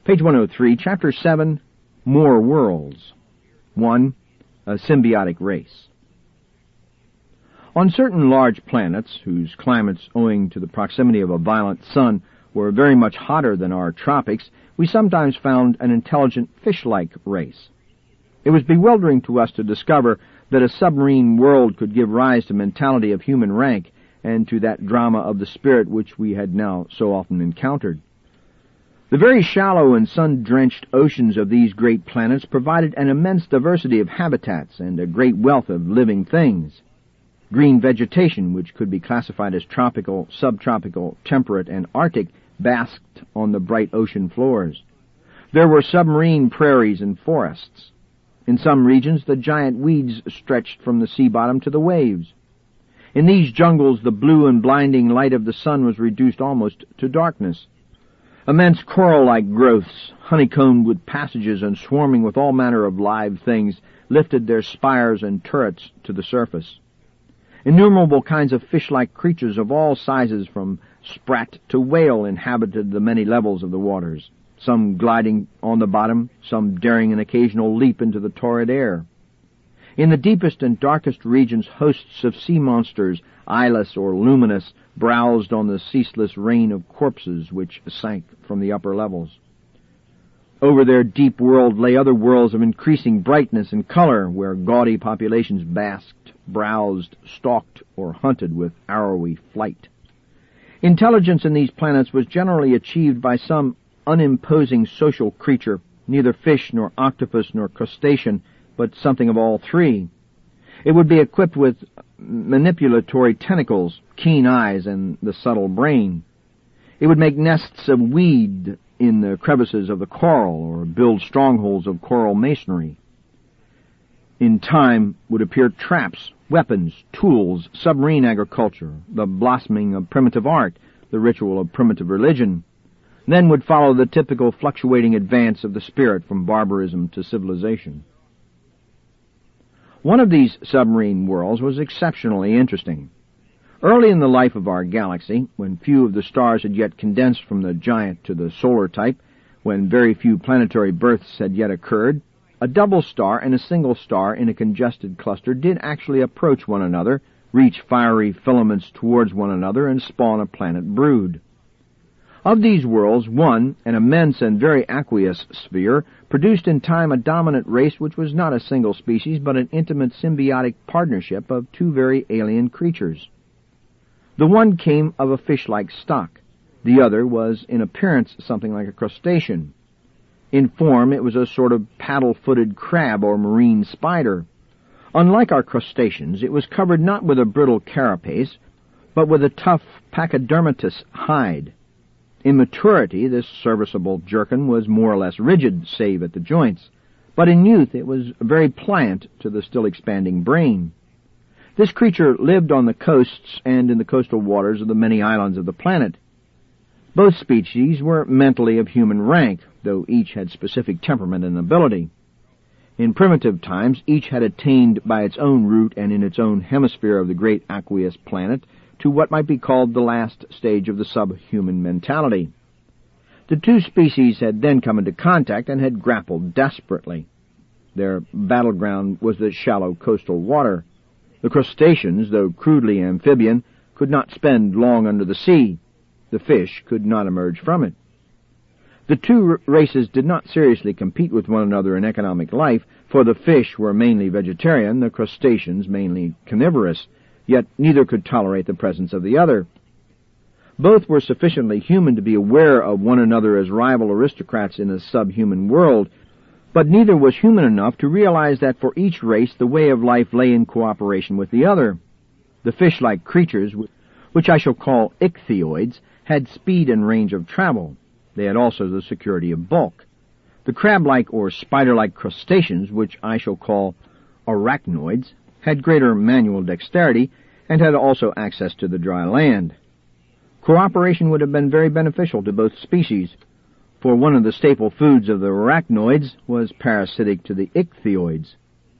Page 103, Chapter 7, More Worlds. 1. A Symbiotic Race. On certain large planets, whose climates, owing to the proximity of a violent sun, were very much hotter than our tropics, we sometimes found an intelligent fish-like race. It was bewildering to us to discover that a submarine world could give rise to mentality of human rank and to that drama of the spirit which we had now so often encountered. The very shallow and sun-drenched oceans of these great planets provided an immense diversity of habitats and a great wealth of living things. Green vegetation, which could be classified as tropical, subtropical, temperate, and arctic, basked on the bright ocean floors. There were submarine prairies and forests. In some regions, the giant weeds stretched from the sea bottom to the waves. In these jungles, the blue and blinding light of the sun was reduced almost to darkness. Immense coral-like growths, honeycombed with passages and swarming with all manner of live things, lifted their spires and turrets to the surface. Innumerable kinds of fish-like creatures of all sizes, from sprat to whale, inhabited the many levels of the waters, some gliding on the bottom, some daring an occasional leap into the torrid air. In the deepest and darkest regions, hosts of sea monsters, eyeless or luminous, browsed on the ceaseless rain of corpses which sank from the upper levels. Over their deep world lay other worlds of increasing brightness and color, where gaudy populations basked, browsed, stalked, or hunted with arrowy flight. Intelligence in these planets was generally achieved by some unimposing social creature, neither fish nor octopus nor crustacean, but something of all three. It would be equipped with manipulatory tentacles, keen eyes, and the subtle brain. It would make nests of weed in the crevices of the coral, or build strongholds of coral masonry. In time would appear traps, weapons, tools, submarine agriculture, the blossoming of primitive art, the ritual of primitive religion. Then would follow the typical fluctuating advance of the spirit from barbarism to civilization. One of these submarine worlds was exceptionally interesting. Early in the life of our galaxy, when few of the stars had yet condensed from the giant to the solar type, when very few planetary births had yet occurred, a double star and a single star in a congested cluster did actually approach one another, reach fiery filaments towards one another, and spawn a planet brood. Of these worlds, one, an immense and very aqueous sphere, produced in time a dominant race which was not a single species, but an intimate symbiotic partnership of two very alien creatures. The one came of a fish-like stock. The other was in appearance something like a crustacean. In form, it was a sort of paddle-footed crab or marine spider. Unlike our crustaceans, it was covered not with a brittle carapace, but with a tough pachydermatous hide. In maturity, this serviceable jerkin was more or less rigid, save at the joints, but in youth it was very pliant to the still expanding brain. This creature lived on the coasts and in the coastal waters of the many islands of the planet. Both species were mentally of human rank, though each had specific temperament and ability. In primitive times, each had attained by its own route and in its own hemisphere of the great aqueous planet to what might be called the last stage of the subhuman mentality. The two species had then come into contact and had grappled desperately. Their battleground was the shallow coastal water. The crustaceans, though crudely amphibian, could not spend long under the sea. The fish could not emerge from it. The two races did not seriously compete with one another in economic life, for the fish were mainly vegetarian, the crustaceans mainly carnivorous, yet neither could tolerate the presence of the other. Both were sufficiently human to be aware of one another as rival aristocrats in a subhuman world, but neither was human enough to realize that for each race the way of life lay in cooperation with the other. The fish-like creatures, which I shall call ichthyoids, had speed and range of travel. They had also the security of bulk. The crab-like or spider-like crustaceans, which I shall call arachnoids, had greater manual dexterity, and had also access to the dry land. Cooperation would have been very beneficial to both species, for one of the staple foods of the arachnoids was parasitic to the ichthyoids.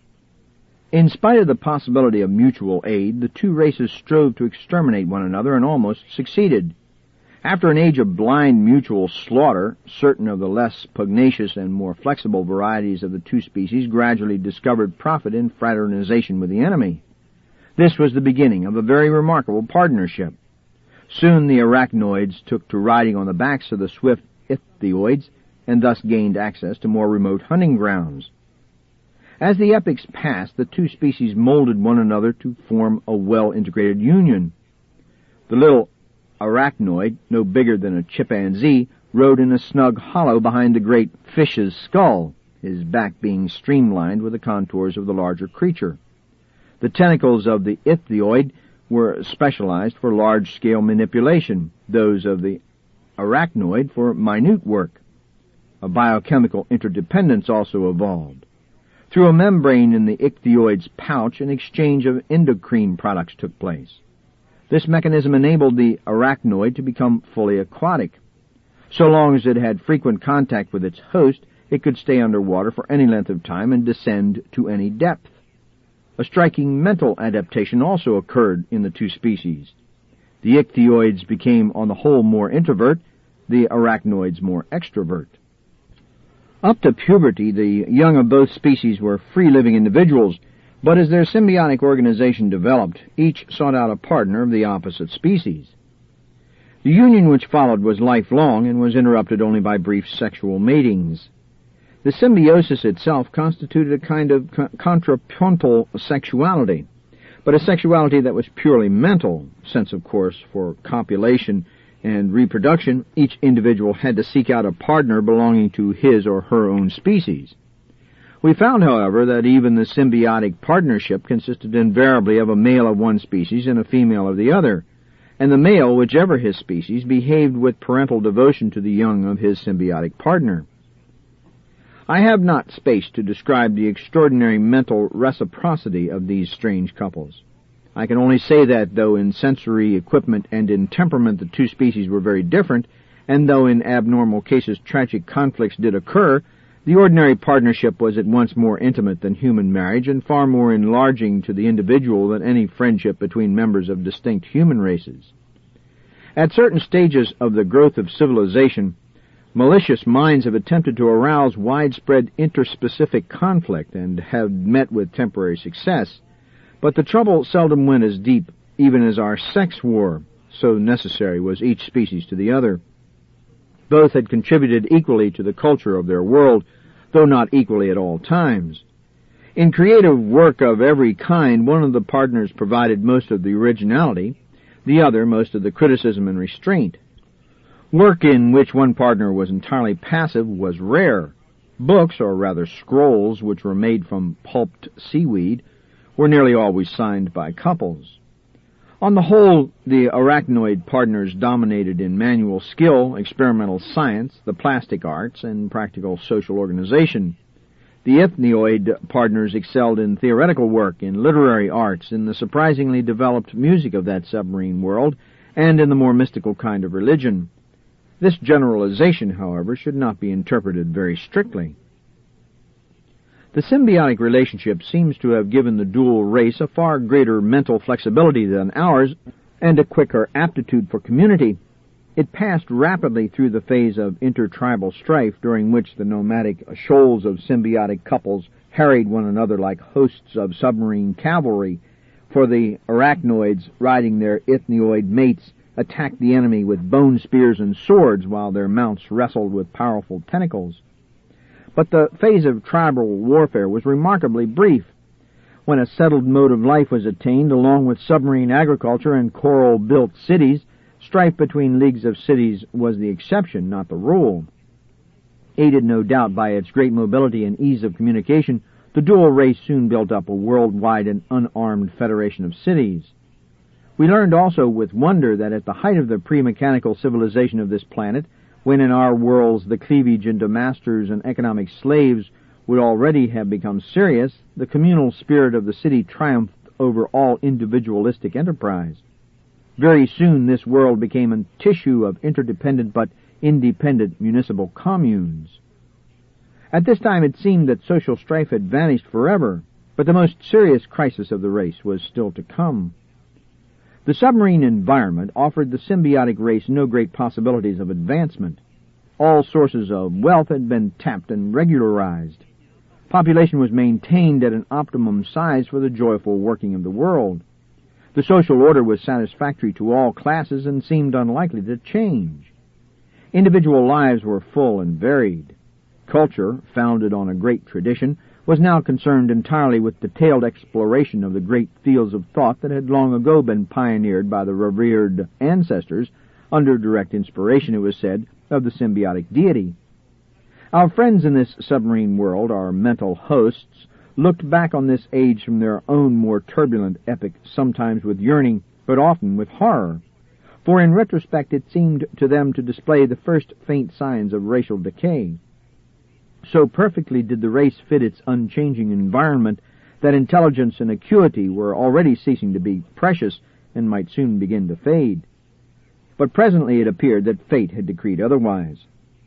In spite of the possibility of mutual aid, the two races strove to exterminate one another and almost succeeded. After an age of blind mutual slaughter, certain of the less pugnacious and more flexible varieties of the two species gradually discovered profit in fraternization with the enemy. This was the beginning of a very remarkable partnership. Soon the arachnoids took to riding on the backs of the swift ichthyoids, and thus gained access to more remote hunting grounds. As the epochs passed, the two species molded one another to form a well-integrated union. The little arachnoid, no bigger than a chimpanzee, rode in a snug hollow behind the great fish's skull, his back being streamlined with the contours of the larger creature. The tentacles of the ichthyoid were specialized for large-scale manipulation, those of the arachnoid for minute work. A biochemical interdependence also evolved. Through a membrane in the ichthyoid's pouch, an exchange of endocrine products took place. This mechanism enabled the arachnoid to become fully aquatic. So long as it had frequent contact with its host, it could stay underwater for any length of time and descend to any depth. A striking mental adaptation also occurred in the two species. The ichthyoids became, on the whole, more introvert, the arachnoids more extrovert. Up to puberty, the young of both species were free-living individuals, but as their symbiotic organization developed, each sought out a partner of the opposite species. The union which followed was lifelong and was interrupted only by brief sexual matings. The symbiosis itself constituted a kind of contrapuntal sexuality, but a sexuality that was purely mental, since, of course, for copulation and reproduction, each individual had to seek out a partner belonging to his or her own species. We found, however, that even the symbiotic partnership consisted invariably of a male of one species and a female of the other, and the male, whichever his species, behaved with parental devotion to the young of his symbiotic partner. I have not space to describe the extraordinary mental reciprocity of these strange couples. I can only say that, though in sensory equipment and in temperament the two species were very different, and though in abnormal cases tragic conflicts did occur, the ordinary partnership was at once more intimate than human marriage and far more enlarging to the individual than any friendship between members of distinct human races. At certain stages of the growth of civilization, malicious minds have attempted to arouse widespread interspecific conflict and have met with temporary success, but the trouble seldom went as deep even as our sex war, so necessary was each species to the other. Both had contributed equally to the culture of their world, though not equally at all times. In creative work of every kind, one of the partners provided most of the originality, the other most of the criticism and restraint. Work in which one partner was entirely passive was rare. Books, or rather scrolls, which were made from pulped seaweed, were nearly always signed by couples. On the whole, the arachnoid partners dominated in manual skill, experimental science, the plastic arts, and practical social organization. The ichthyoid partners excelled in theoretical work, in literary arts, in the surprisingly developed music of that submarine world, and in the more mystical kind of religion. This generalization, however, should not be interpreted very strictly. The symbiotic relationship seems to have given the dual race a far greater mental flexibility than ours, and a quicker aptitude for community. It passed rapidly through the phase of intertribal strife, during which the nomadic shoals of symbiotic couples harried one another like hosts of submarine cavalry, for the arachnoids, riding their ichthyoid mates, attacked the enemy with bone spears and swords, while their mounts wrestled with powerful tentacles. But the phase of tribal warfare was remarkably brief. When a settled mode of life was attained, along with submarine agriculture and coral-built cities, strife between leagues of cities was the exception, not the rule. Aided no doubt by its great mobility and ease of communication, the dual race soon built up a worldwide and unarmed federation of cities. We learned also with wonder that at the height of the pre-mechanical civilization of this planet, when in our worlds the cleavage into masters and economic slaves would already have become serious, the communal spirit of the city triumphed over all individualistic enterprise. Very soon this world became a tissue of interdependent but independent municipal communes. At this time it seemed that social strife had vanished forever, but the most serious crisis of the race was still to come. The submarine environment offered the symbiotic race no great possibilities of advancement. All sources of wealth had been tapped and regularized. Population was maintained at an optimum size for the joyful working of the world. The social order was satisfactory to all classes and seemed unlikely to change. Individual lives were full and varied. Culture, founded on a great tradition, was now concerned entirely with detailed exploration of the great fields of thought that had long ago been pioneered by the revered ancestors, under direct inspiration, it was said, of the symbiotic deity. Our friends in this submarine world, our mental hosts, looked back on this age from their own more turbulent epoch, sometimes with yearning, but often with horror. For in retrospect it seemed to them to display the first faint signs of racial decay. So perfectly did the race fit its unchanging environment that intelligence and acuity were already ceasing to be precious and might soon begin to fade. But presently it appeared that fate had decreed otherwise.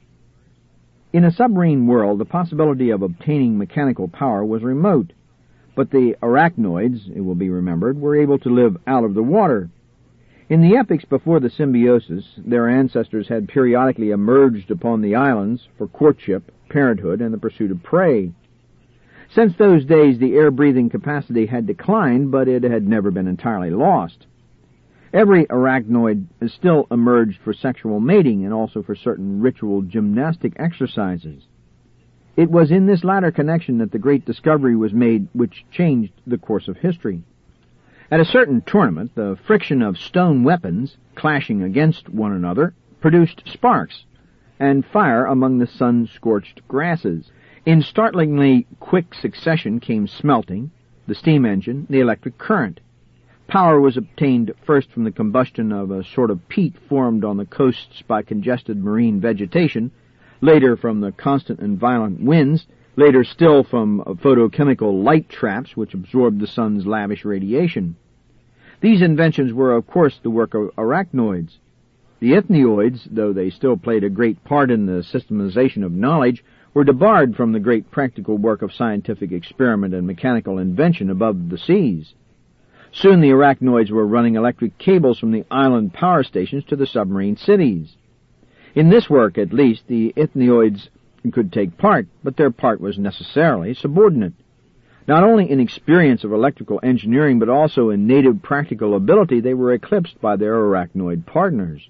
In a submarine world, the possibility of obtaining mechanical power was remote, but the arachnoids, it will be remembered, were able to live out of the water. In the epochs before the symbiosis, their ancestors had periodically emerged upon the islands for courtship, parenthood, and the pursuit of prey. Since those days, the air-breathing capacity had declined, but it had never been entirely lost. Every arachnoid still emerged for sexual mating and also for certain ritual gymnastic exercises. It was in this latter connection that the great discovery was made which changed the course of history. At a certain tournament, the friction of stone weapons, clashing against one another, produced sparks and fire among the sun-scorched grasses. In startlingly quick succession came smelting, the steam engine, the electric current. Power was obtained first from the combustion of a sort of peat formed on the coasts by congested marine vegetation, later from the constant and violent winds, later still from photochemical light traps which absorbed the sun's lavish radiation. These inventions were, of course, the work of arachnoids. The ichnioids, though they still played a great part in the systematization of knowledge, were debarred from the great practical work of scientific experiment and mechanical invention above the seas. Soon the arachnoids were running electric cables from the island power stations to the submarine cities. In this work, at least, the ichnioids could take part, but their part was necessarily subordinate. Not only in experience of electrical engineering, but also in native practical ability, they were eclipsed by their arachnoid partners.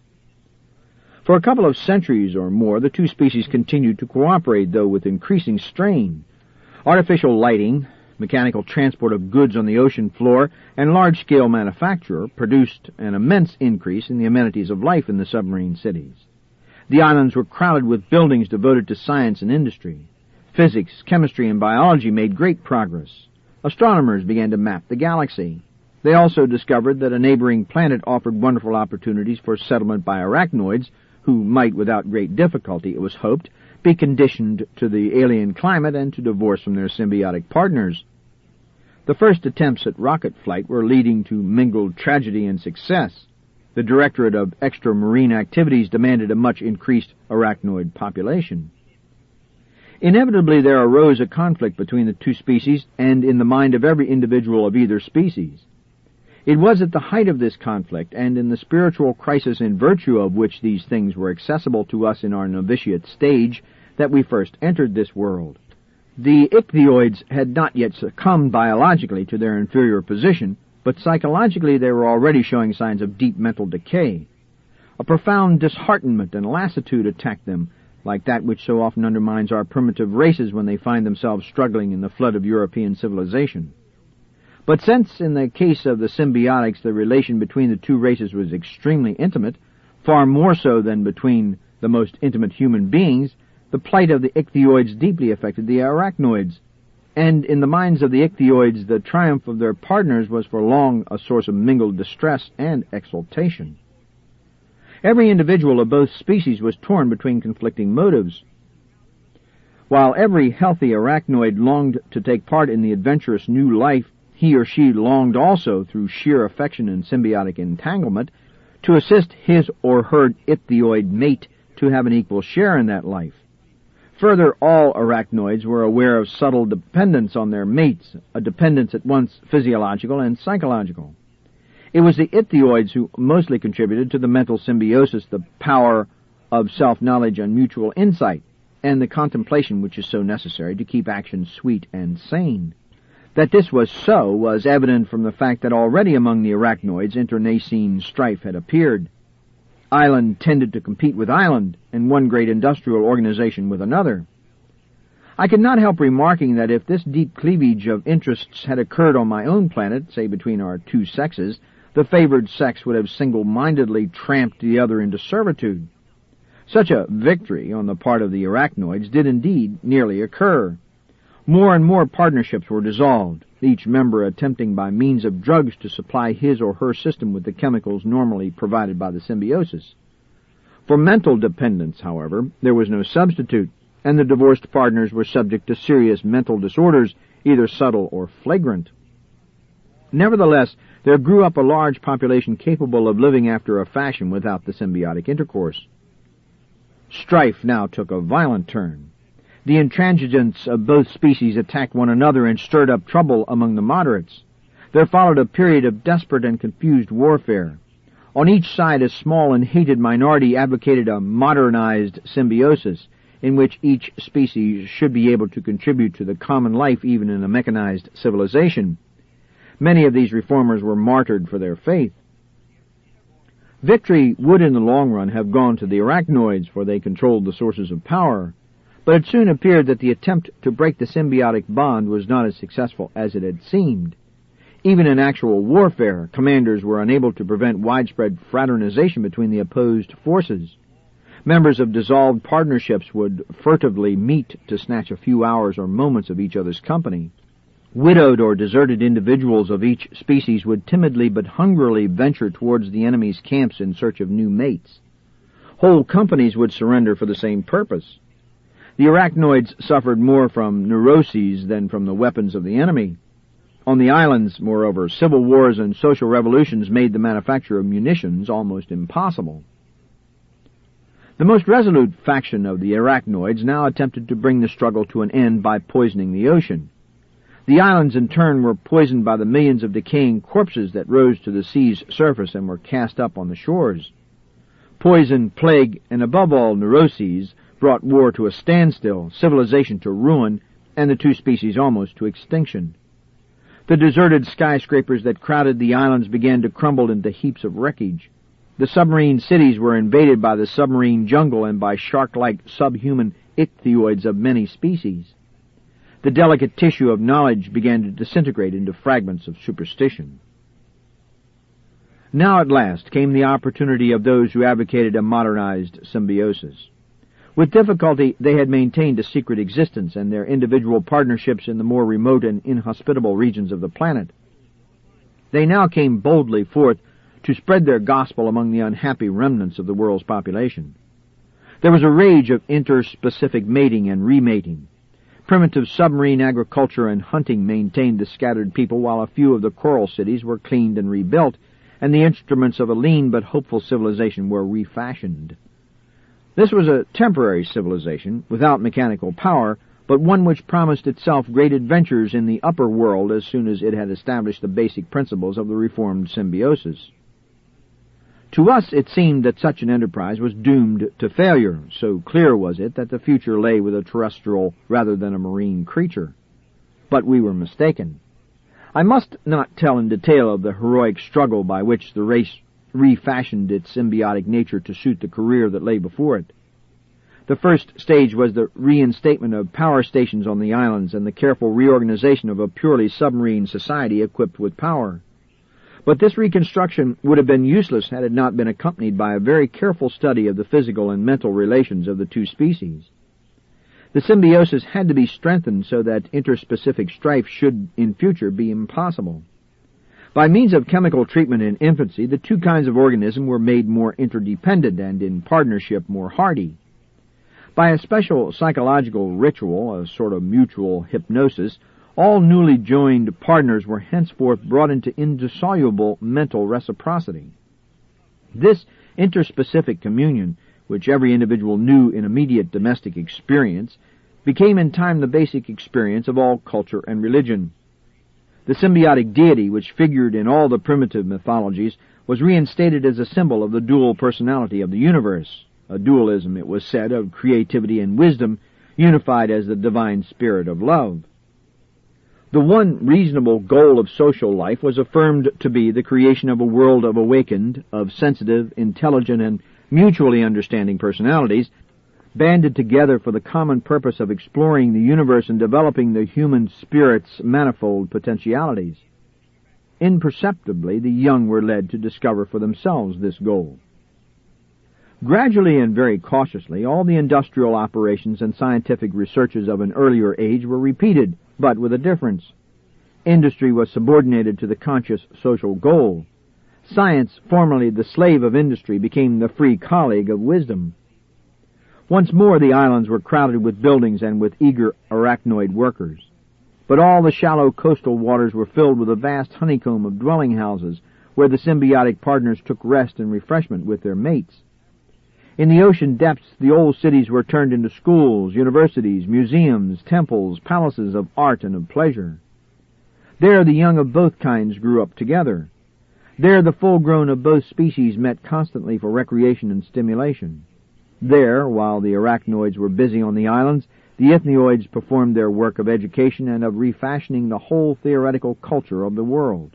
For a couple of centuries or more, the two species continued to cooperate, though with increasing strain. Artificial lighting, mechanical transport of goods on the ocean floor, and large-scale manufacture produced an immense increase in the amenities of life in the submarine cities. The islands were crowded with buildings devoted to science and industry. Physics, chemistry, and biology made great progress. Astronomers began to map the galaxy. They also discovered that a neighboring planet offered wonderful opportunities for settlement by arachnoids, who might, without great difficulty, it was hoped, be conditioned to the alien climate and to divorce from their symbiotic partners. The first attempts at rocket flight were leading to mingled tragedy and success. The Directorate of Extramarine Activities demanded a much increased arachnoid population. Inevitably there arose a conflict between the two species and in the mind of every individual of either species. It was at the height of this conflict, and in the spiritual crisis in virtue of which these things were accessible to us in our novitiate stage, that we first entered this world. The ichnioids had not yet succumbed biologically to their inferior position, but psychologically they were already showing signs of deep mental decay. A profound disheartenment and lassitude attacked them, like that which so often undermines our primitive races when they find themselves struggling in the flood of European civilization. But since, in the case of the symbiotics, the relation between the two races was extremely intimate, far more so than between the most intimate human beings, the plight of the ichnioids deeply affected the arachnoids, and in the minds of the ichnioids the triumph of their partners was for long a source of mingled distress and exultation. Every individual of both species was torn between conflicting motives. While every healthy arachnoid longed to take part in the adventurous new life, he or she longed also, through sheer affection and symbiotic entanglement, to assist his or her ichnioid mate to have an equal share in that life. Further, all arachnoids were aware of subtle dependence on their mates, a dependence at once physiological and psychological. It was the ichthyoids who mostly contributed to the mental symbiosis, the power of self-knowledge and mutual insight, and the contemplation which is so necessary to keep action sweet and sane. That this was so was evident from the fact that already among the arachnoids internecine strife had appeared. Island tended to compete with island, and one great industrial organization with another. I could not help remarking that if this deep cleavage of interests had occurred on my own planet, say between our two sexes, the favored sex would have single-mindedly tramped the other into servitude. Such a victory on the part of the arachnoids did indeed nearly occur. More and more partnerships were dissolved, each member attempting by means of drugs to supply his or her system with the chemicals normally provided by the symbiosis. For mental dependence, however, there was no substitute, and the divorced partners were subject to serious mental disorders, either subtle or flagrant. Nevertheless, there grew up a large population capable of living after a fashion without the symbiotic intercourse. Strife now took a violent turn. The intransigents of both species attacked one another and stirred up trouble among the moderates. There followed a period of desperate and confused warfare. On each side, a small and hated minority advocated a modernized symbiosis, in which each species should be able to contribute to the common life even in a mechanized civilization. Many of these reformers were martyred for their faith. Victory would in the long run have gone to the arachnoids, for they controlled the sources of power, but it soon appeared that the attempt to break the symbiotic bond was not as successful as it had seemed. Even in actual warfare, commanders were unable to prevent widespread fraternization between the opposed forces. Members of dissolved partnerships would furtively meet to snatch a few hours or moments of each other's company. Widowed or deserted individuals of each species would timidly but hungrily venture towards the enemy's camps in search of new mates. Whole companies would surrender for the same purpose. The arachnoids suffered more from neuroses than from the weapons of the enemy. On the islands, moreover, civil wars and social revolutions made the manufacture of munitions almost impossible. The most resolute faction of the arachnoids now attempted to bring the struggle to an end by poisoning the ocean. The islands, in turn, were poisoned by the millions of decaying corpses that rose to the sea's surface and were cast up on the shores. Poison, plague, and above all neuroses brought war to a standstill, civilization to ruin, and the two species almost to extinction. The deserted skyscrapers that crowded the islands began to crumble into heaps of wreckage. The submarine cities were invaded by the submarine jungle and by shark-like subhuman ichthyoids of many species. The delicate tissue of knowledge began to disintegrate into fragments of superstition. Now at last came the opportunity of those who advocated a modernized symbiosis. With difficulty, they had maintained a secret existence and their individual partnerships in the more remote and inhospitable regions of the planet. They now came boldly forth to spread their gospel among the unhappy remnants of the world's population. There was a rage of interspecific mating and remating. Primitive submarine agriculture and hunting maintained the scattered people, while a few of the coral cities were cleaned and rebuilt, and the instruments of a lean but hopeful civilization were refashioned. This was a temporary civilization, without mechanical power, but one which promised itself great adventures in the upper world as soon as it had established the basic principles of the reformed symbiosis. To us it seemed that such an enterprise was doomed to failure, so clear was it that the future lay with a terrestrial rather than a marine creature. But we were mistaken. I must not tell in detail of the heroic struggle by which the race refashioned its symbiotic nature to suit the career that lay before it. The first stage was the reinstatement of power stations on the islands and the careful reorganization of a purely submarine society equipped with power. But this reconstruction would have been useless had it not been accompanied by a very careful study of the physical and mental relations of the two species. The symbiosis had to be strengthened so that interspecific strife should in future be impossible. By means of chemical treatment in infancy, the two kinds of organism were made more interdependent and in partnership more hardy. By a special psychological ritual, a sort of mutual hypnosis, all newly joined partners were henceforth brought into indissoluble mental reciprocity. This interspecific communion, which every individual knew in immediate domestic experience, became in time the basic experience of all culture and religion. The symbiotic deity, which figured in all the primitive mythologies, was reinstated as a symbol of the dual personality of the universe, a dualism, it was said, of creativity and wisdom, unified as the divine spirit of love. The one reasonable goal of social life was affirmed to be the creation of a world of awakened, of sensitive, intelligent, and mutually understanding personalities, banded together for the common purpose of exploring the universe and developing the human spirit's manifold potentialities. Imperceptibly, the young were led to discover for themselves this goal. Gradually and very cautiously, all the industrial operations and scientific researches of an earlier age were repeated, but with a difference. Industry was subordinated to the conscious social goal. Science, formerly the slave of industry, became the free colleague of wisdom. Once more the islands were crowded with buildings and with eager arachnoid workers. But all the shallow coastal waters were filled with a vast honeycomb of dwelling houses, where the symbiotic partners took rest and refreshment with their mates. In the ocean depths, the old cities were turned into schools, universities, museums, temples, palaces of art and of pleasure. There the young of both kinds grew up together. There the full-grown of both species met constantly for recreation and stimulation. There, while the arachnoids were busy on the islands, the ethnoids performed their work of education and of refashioning the whole theoretical culture of the world.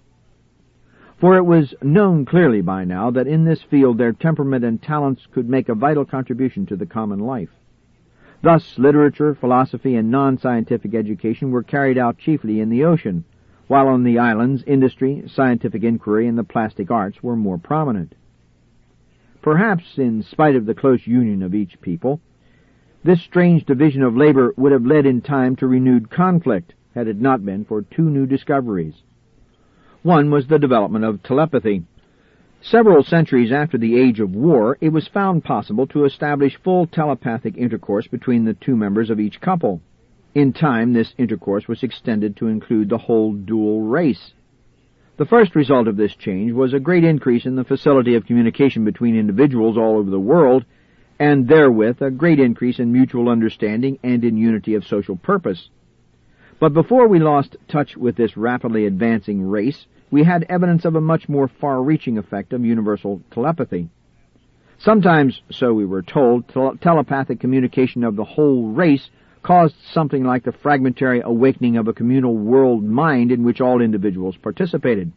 For it was known clearly by now that in this field their temperament and talents could make a vital contribution to the common life. Thus, literature, philosophy, and non-scientific education were carried out chiefly in the ocean, while on the islands industry, scientific inquiry, and the plastic arts were more prominent. Perhaps, in spite of the close union of each people, this strange division of labor would have led in time to renewed conflict, had it not been for two new discoveries. One was the development of telepathy. Several centuries after the age of war, it was found possible to establish full telepathic intercourse between the two members of each couple. In time, this intercourse was extended to include the whole dual race. The first result of this change was a great increase in the facility of communication between individuals all over the world, and therewith a great increase in mutual understanding and in unity of social purpose. But before we lost touch with this rapidly advancing race, we had evidence of a much more far-reaching effect of universal telepathy. Sometimes, so we were told, telepathic communication of the whole race caused something like the fragmentary awakening of a communal world mind in which all individuals participated.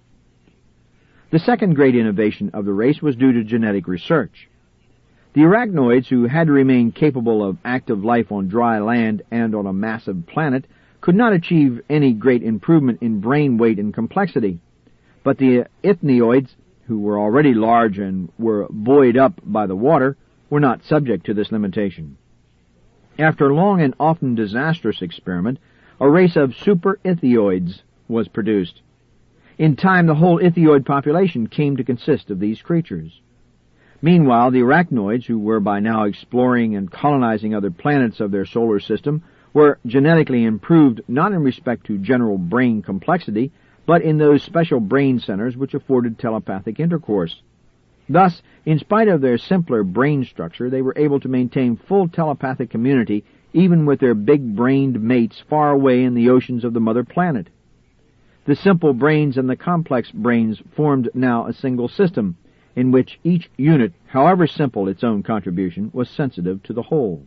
The second great innovation of the race was due to genetic research. The arachnoids, who had to remain capable of active life on dry land and on a massive planet, could not achieve any great improvement in brain weight and complexity. But the ethnoids, who were already large and were buoyed up by the water, were not subject to this limitation. After a long and often disastrous experiment, a race of super-ethioids was produced. In time, the whole ethioid population came to consist of these creatures. Meanwhile, the arachnoids, who were by now exploring and colonizing other planets of their solar system, were genetically improved not in respect to general brain complexity, but in those special brain centers which afforded telepathic intercourse. Thus, in spite of their simpler brain structure, they were able to maintain full telepathic community even with their big-brained mates far away in the oceans of the mother planet. The simple brains and the complex brains formed now a single system, in which each unit, however simple its own contribution, was sensitive to the whole.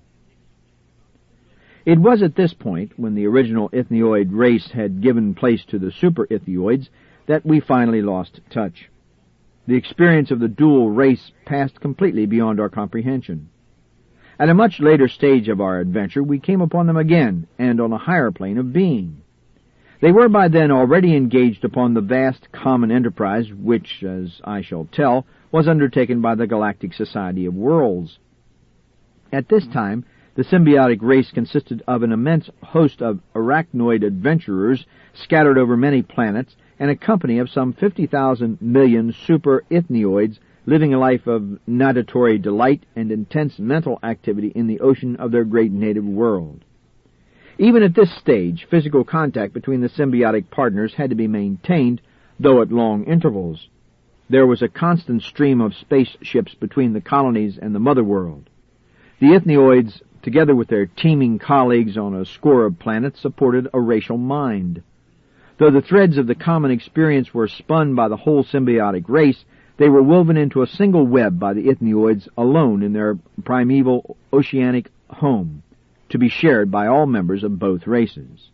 It was at this point, when the original ethnoid race had given place to the super-ethioids, that we finally lost touch. The experience of the dual race passed completely beyond our comprehension. At a much later stage of our adventure, we came upon them again, and on a higher plane of being. They were by then already engaged upon the vast common enterprise which, as I shall tell, was undertaken by the Galactic Society of Worlds. At this time, the symbiotic race consisted of an immense host of arachnoid adventurers scattered over many planets, and a company of some 50,000 million super-ethnoids living a life of natatory delight and intense mental activity in the ocean of their great native world. Even at this stage, physical contact between the symbiotic partners had to be maintained, though at long intervals. There was a constant stream of spaceships between the colonies and the mother world. The ethnoids, together with their teeming colleagues on a score of planets, supported a racial mind. Though the threads of the common experience were spun by the whole symbiotic race, they were woven into a single web by the Ithneoids alone in their primeval oceanic home, to be shared by all members of both races.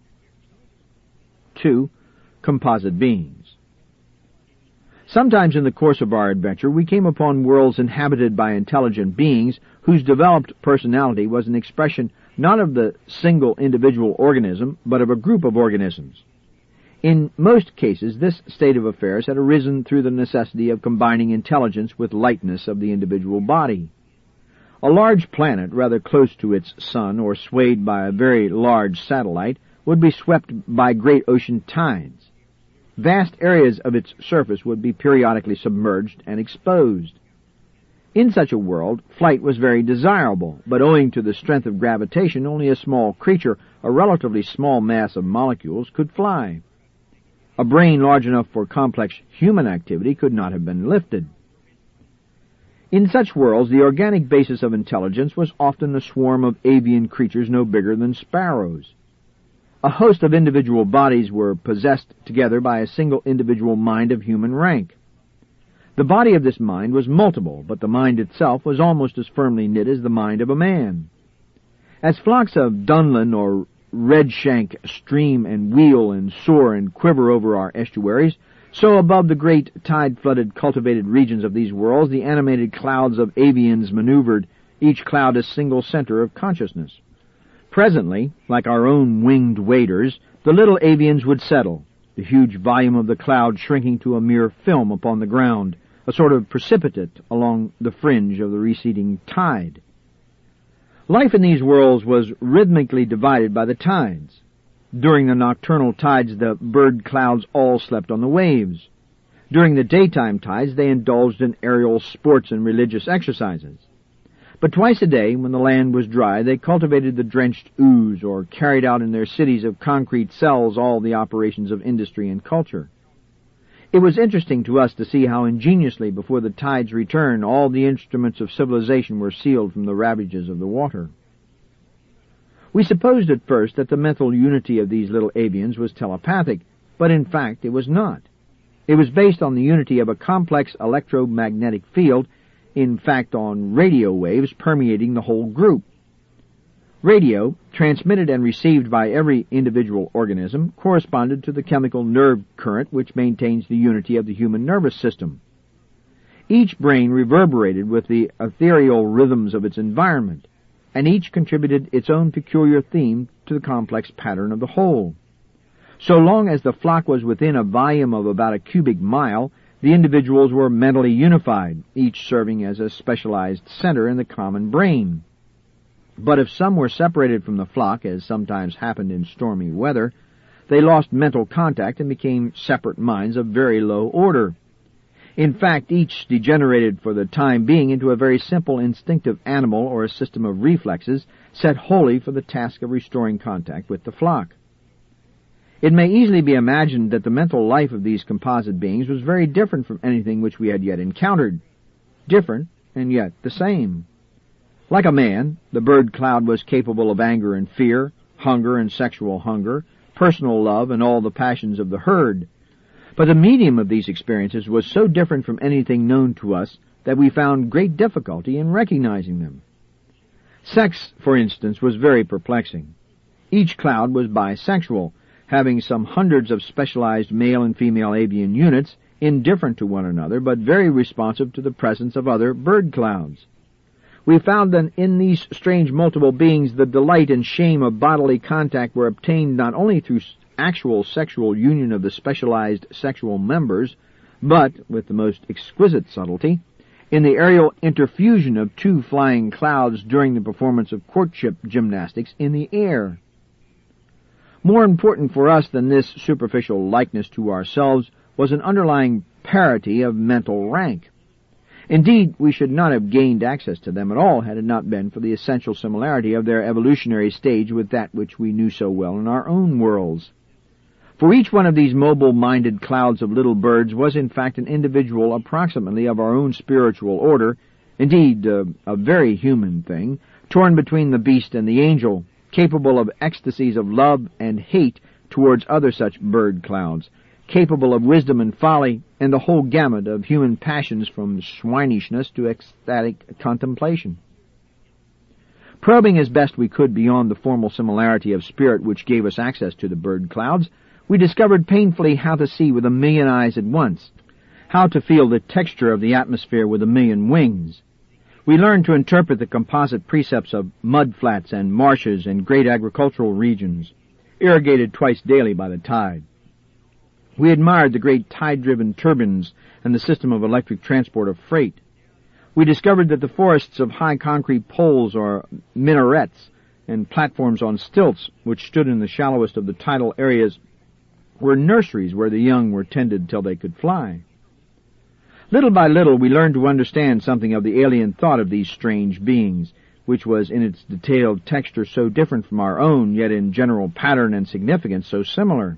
2. Composite beings. Sometimes in the course of our adventure we came upon worlds inhabited by intelligent beings whose developed personality was an expression not of the single individual organism, but of a group of organisms. In most cases, this state of affairs had arisen through the necessity of combining intelligence with lightness of the individual body. A large planet rather close to its sun or swayed by a very large satellite would be swept by great ocean tides. Vast areas of its surface would be periodically submerged and exposed. In such a world, flight was very desirable, but owing to the strength of gravitation, only a small creature, a relatively small mass of molecules, could fly. A brain large enough for complex human activity could not have been lifted. In such worlds, the organic basis of intelligence was often a swarm of avian creatures no bigger than sparrows. A host of individual bodies were possessed together by a single individual mind of human rank. The body of this mind was multiple, but the mind itself was almost as firmly knit as the mind of a man. As flocks of dunlin or redshank stream and wheel and soar and quiver over our estuaries, so above the great tide-flooded cultivated regions of these worlds the animated clouds of avians maneuvered, each cloud a single center of consciousness. Presently, like our own winged waders, the little avians would settle, the huge volume of the cloud shrinking to a mere film upon the ground, a sort of precipitate along the fringe of the receding tide. Life in these worlds was rhythmically divided by the tides. During the nocturnal tides, the bird clouds all slept on the waves. During the daytime tides, they indulged in aerial sports and religious exercises. But twice a day, when the land was dry, they cultivated the drenched ooze or carried out in their cities of concrete cells all the operations of industry and culture. It was interesting to us to see how ingeniously, before the tide's return, all the instruments of civilization were sealed from the ravages of the water. We supposed at first that the mental unity of these little avians was telepathic, but in fact it was not. It was based on the unity of a complex electromagnetic field, in fact on radio waves permeating the whole group. Radio, transmitted and received by every individual organism, corresponded to the chemical nerve current which maintains the unity of the human nervous system. Each brain reverberated with the ethereal rhythms of its environment, and each contributed its own peculiar theme to the complex pattern of the whole. So long as the flock was within a volume of about a cubic mile, the individuals were mentally unified, each serving as a specialized center in the common brain. But if some were separated from the flock, as sometimes happened in stormy weather, they lost mental contact and became separate minds of very low order. In fact, each degenerated for the time being into a very simple instinctive animal or a system of reflexes set wholly for the task of restoring contact with the flock. It may easily be imagined that the mental life of these composite beings was very different from anything which we had yet encountered. Different, and yet the same. Like a man, the bird cloud was capable of anger and fear, hunger and sexual hunger, personal love and all the passions of the herd. But the medium of these experiences was so different from anything known to us that we found great difficulty in recognizing them. Sex, for instance, was very perplexing. Each cloud was bisexual, having some hundreds of specialized male and female avian units, indifferent to one another, but very responsive to the presence of other bird clouds. We found that in these strange multiple beings the delight and shame of bodily contact were obtained not only through actual sexual union of the specialized sexual members, but, with the most exquisite subtlety, in the aerial interfusion of two flying clouds during the performance of courtship gymnastics in the air. More important for us than this superficial likeness to ourselves was an underlying parity of mental rank. Indeed, we should not have gained access to them at all had it not been for the essential similarity of their evolutionary stage with that which we knew so well in our own worlds. For each one of these mobile-minded clouds of little birds was in fact an individual approximately of our own spiritual order, indeed a very human thing, torn between the beast and the angel, capable of ecstasies of love and hate towards other such bird clouds, capable of wisdom and folly, and the whole gamut of human passions from swinishness to ecstatic contemplation. Probing as best we could beyond the formal similarity of spirit which gave us access to the bird clouds, we discovered painfully how to see with 1,000,000 eyes at once, how to feel the texture of the atmosphere with 1,000,000 wings. We learned to interpret the composite precepts of mudflats and marshes and great agricultural regions, irrigated twice daily by the tide. We admired the great tide-driven turbines and the system of electric transport of freight. We discovered that the forests of high concrete poles or minarets and platforms on stilts, which stood in the shallowest of the tidal areas, were nurseries where the young were tended till they could fly. Little by little we learned to understand something of the alien thought of these strange beings, which was in its detailed texture so different from our own, yet in general pattern and significance so similar.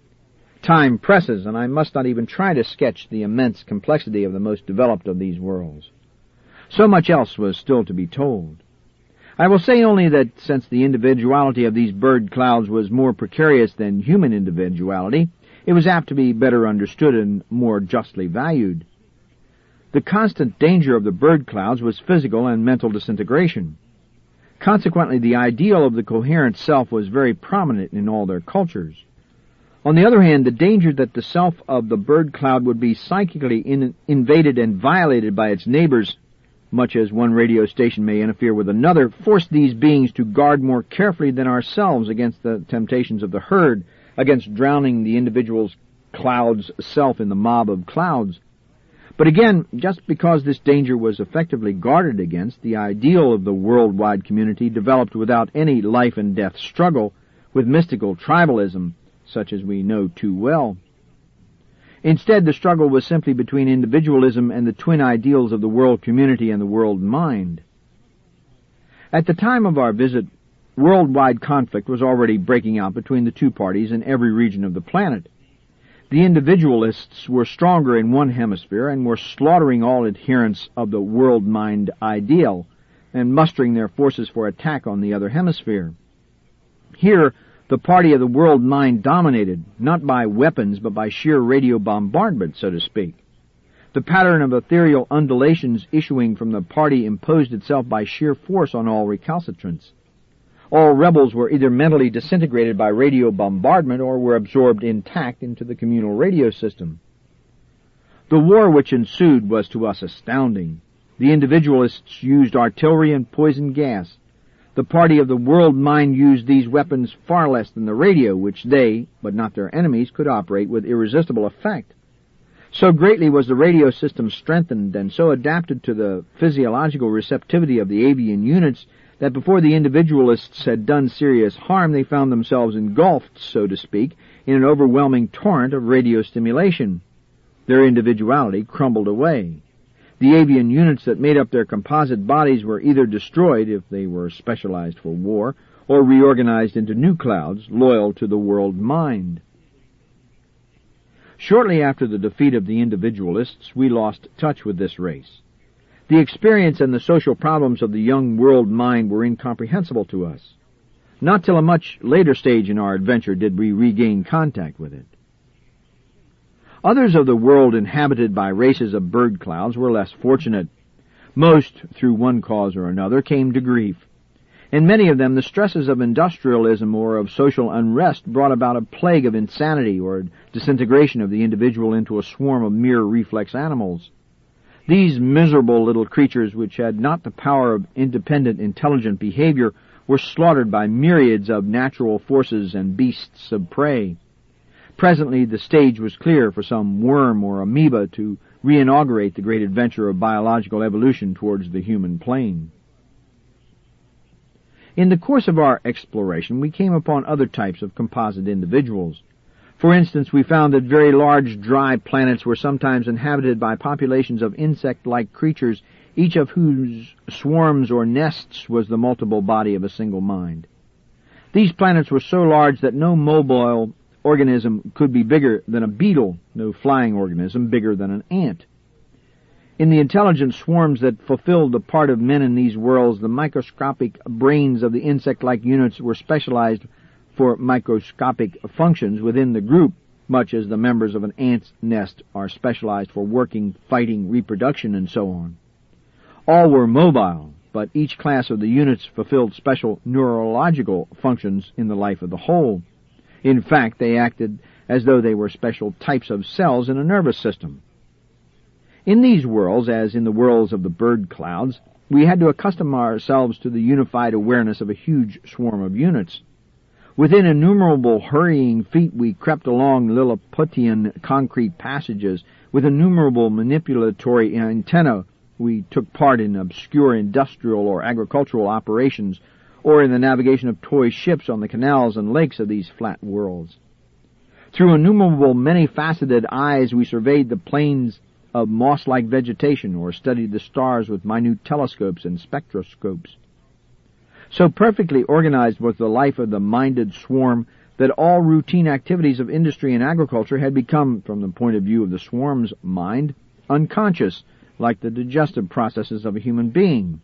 Time presses, and I must not even try to sketch the immense complexity of the most developed of these worlds. So much else was still to be told. I will say only that since the individuality of these bird clouds was more precarious than human individuality, it was apt to be better understood and more justly valued. The constant danger of the bird clouds was physical and mental disintegration. Consequently, the ideal of the coherent self was very prominent in all their cultures. On the other hand, the danger that the self of the bird cloud would be psychically invaded and violated by its neighbors, much as one radio station may interfere with another, forced these beings to guard more carefully than ourselves against the temptations of the herd, against drowning the individual's cloud's self in the mob of clouds. But again, just because this danger was effectively guarded against, the ideal of the worldwide community developed without any life-and-death struggle with mystical tribalism, such as we know too well. Instead, the struggle was simply between individualism and the twin ideals of the world community and the world mind. At the time of our visit, worldwide conflict was already breaking out between the two parties in every region of the planet. The individualists were stronger in one hemisphere and were slaughtering all adherents of the world mind ideal and mustering their forces for attack on the other hemisphere. Here, the party of the world mind dominated, not by weapons but by sheer radio bombardment, so to speak. The pattern of ethereal undulations issuing from the party imposed itself by sheer force on all recalcitrants. All rebels were either mentally disintegrated by radio bombardment or were absorbed intact into the communal radio system. The war which ensued was to us astounding. The individualists used artillery and poison gas. The party of the world mind used these weapons far less than the radio, which they, but not their enemies, could operate with irresistible effect. So greatly was the radio system strengthened and so adapted to the physiological receptivity of the avian units that before the individualists had done serious harm, they found themselves engulfed, so to speak, in an overwhelming torrent of radio stimulation. Their individuality crumbled away. The avian units that made up their composite bodies were either destroyed, if they were specialized for war, or reorganized into new clouds, loyal to the world mind. Shortly after the defeat of the individualists, we lost touch with this race. The experience and the social problems of the young world mind were incomprehensible to us. Not till a much later stage in our adventure did we regain contact with it. Others of the world inhabited by races of bird clouds were less fortunate. Most, through one cause or another, came to grief. In many of them, the stresses of industrialism or of social unrest brought about a plague of insanity or disintegration of the individual into a swarm of mere reflex animals. These miserable little creatures, which had not the power of independent, intelligent behavior, were slaughtered by myriads of natural forces and beasts of prey. Presently the stage was clear for some worm or amoeba to reinaugurate the great adventure of biological evolution towards the human plane. In the course of our exploration, we came upon other types of composite individuals. For instance, we found that very large dry planets were sometimes inhabited by populations of insect-like creatures, each of whose swarms or nests was the multiple body of a single mind. These planets were so large that no mobile organism could be bigger than a beetle, no flying organism bigger than an ant. In the intelligent swarms that fulfilled the part of men in these worlds, the microscopic brains of the insect-like units were specialized for microscopic functions within the group, much as the members of an ant's nest are specialized for working, fighting, reproduction, and so on. All were mobile, but each class of the units fulfilled special neurological functions in the life of the whole. In fact, they acted as though they were special types of cells in a nervous system. In these worlds, as in the worlds of the bird clouds, we had to accustom ourselves to the unified awareness of a huge swarm of units. Within innumerable hurrying feet we crept along Lilliputian concrete passages. With innumerable manipulatory antennae we took part in obscure industrial or agricultural operations, or in the navigation of toy ships on the canals and lakes of these flat worlds. Through innumerable many-faceted eyes we surveyed the plains of moss-like vegetation, or studied the stars with minute telescopes and spectroscopes. So perfectly organized was the life of the minded swarm that all routine activities of industry and agriculture had become, from the point of view of the swarm's mind, unconscious, like the digestive processes of a human being.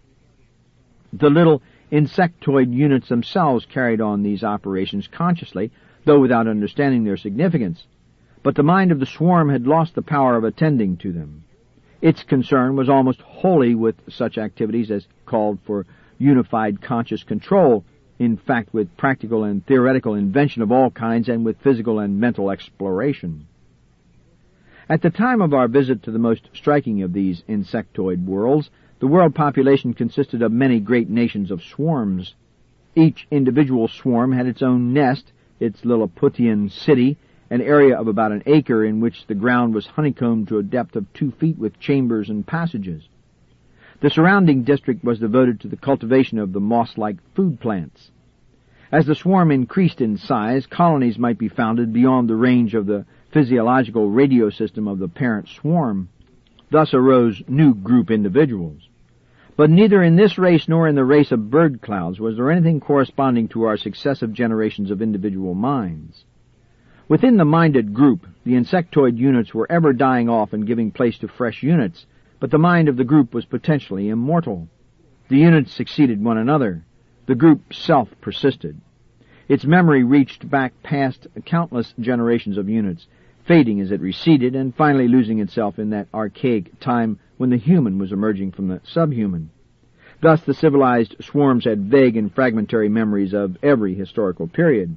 The little insectoid units themselves carried on these operations consciously, though without understanding their significance. But the mind of the swarm had lost the power of attending to them. Its concern was almost wholly with such activities as called for unified conscious control, in fact with practical and theoretical invention of all kinds and with physical and mental exploration. At the time of our visit to the most striking of these insectoid worlds, the world population consisted of many great nations of swarms. Each individual swarm had its own nest, its Lilliputian city, an area of about an acre in which the ground was honeycombed to a depth of 2 feet with chambers and passages. The surrounding district was devoted to the cultivation of the moss-like food plants. As the swarm increased in size, colonies might be founded beyond the range of the physiological radio system of the parent swarm. Thus arose new group individuals. But neither in this race nor in the race of bird clouds was there anything corresponding to our successive generations of individual minds. Within the minded group, the insectoid units were ever dying off and giving place to fresh units, but the mind of the group was potentially immortal. The units succeeded one another. The group self persisted. Its memory reached back past countless generations of units, fading as it receded and finally losing itself in that archaic time when the human was emerging from the subhuman. Thus the civilized swarms had vague and fragmentary memories of every historical period.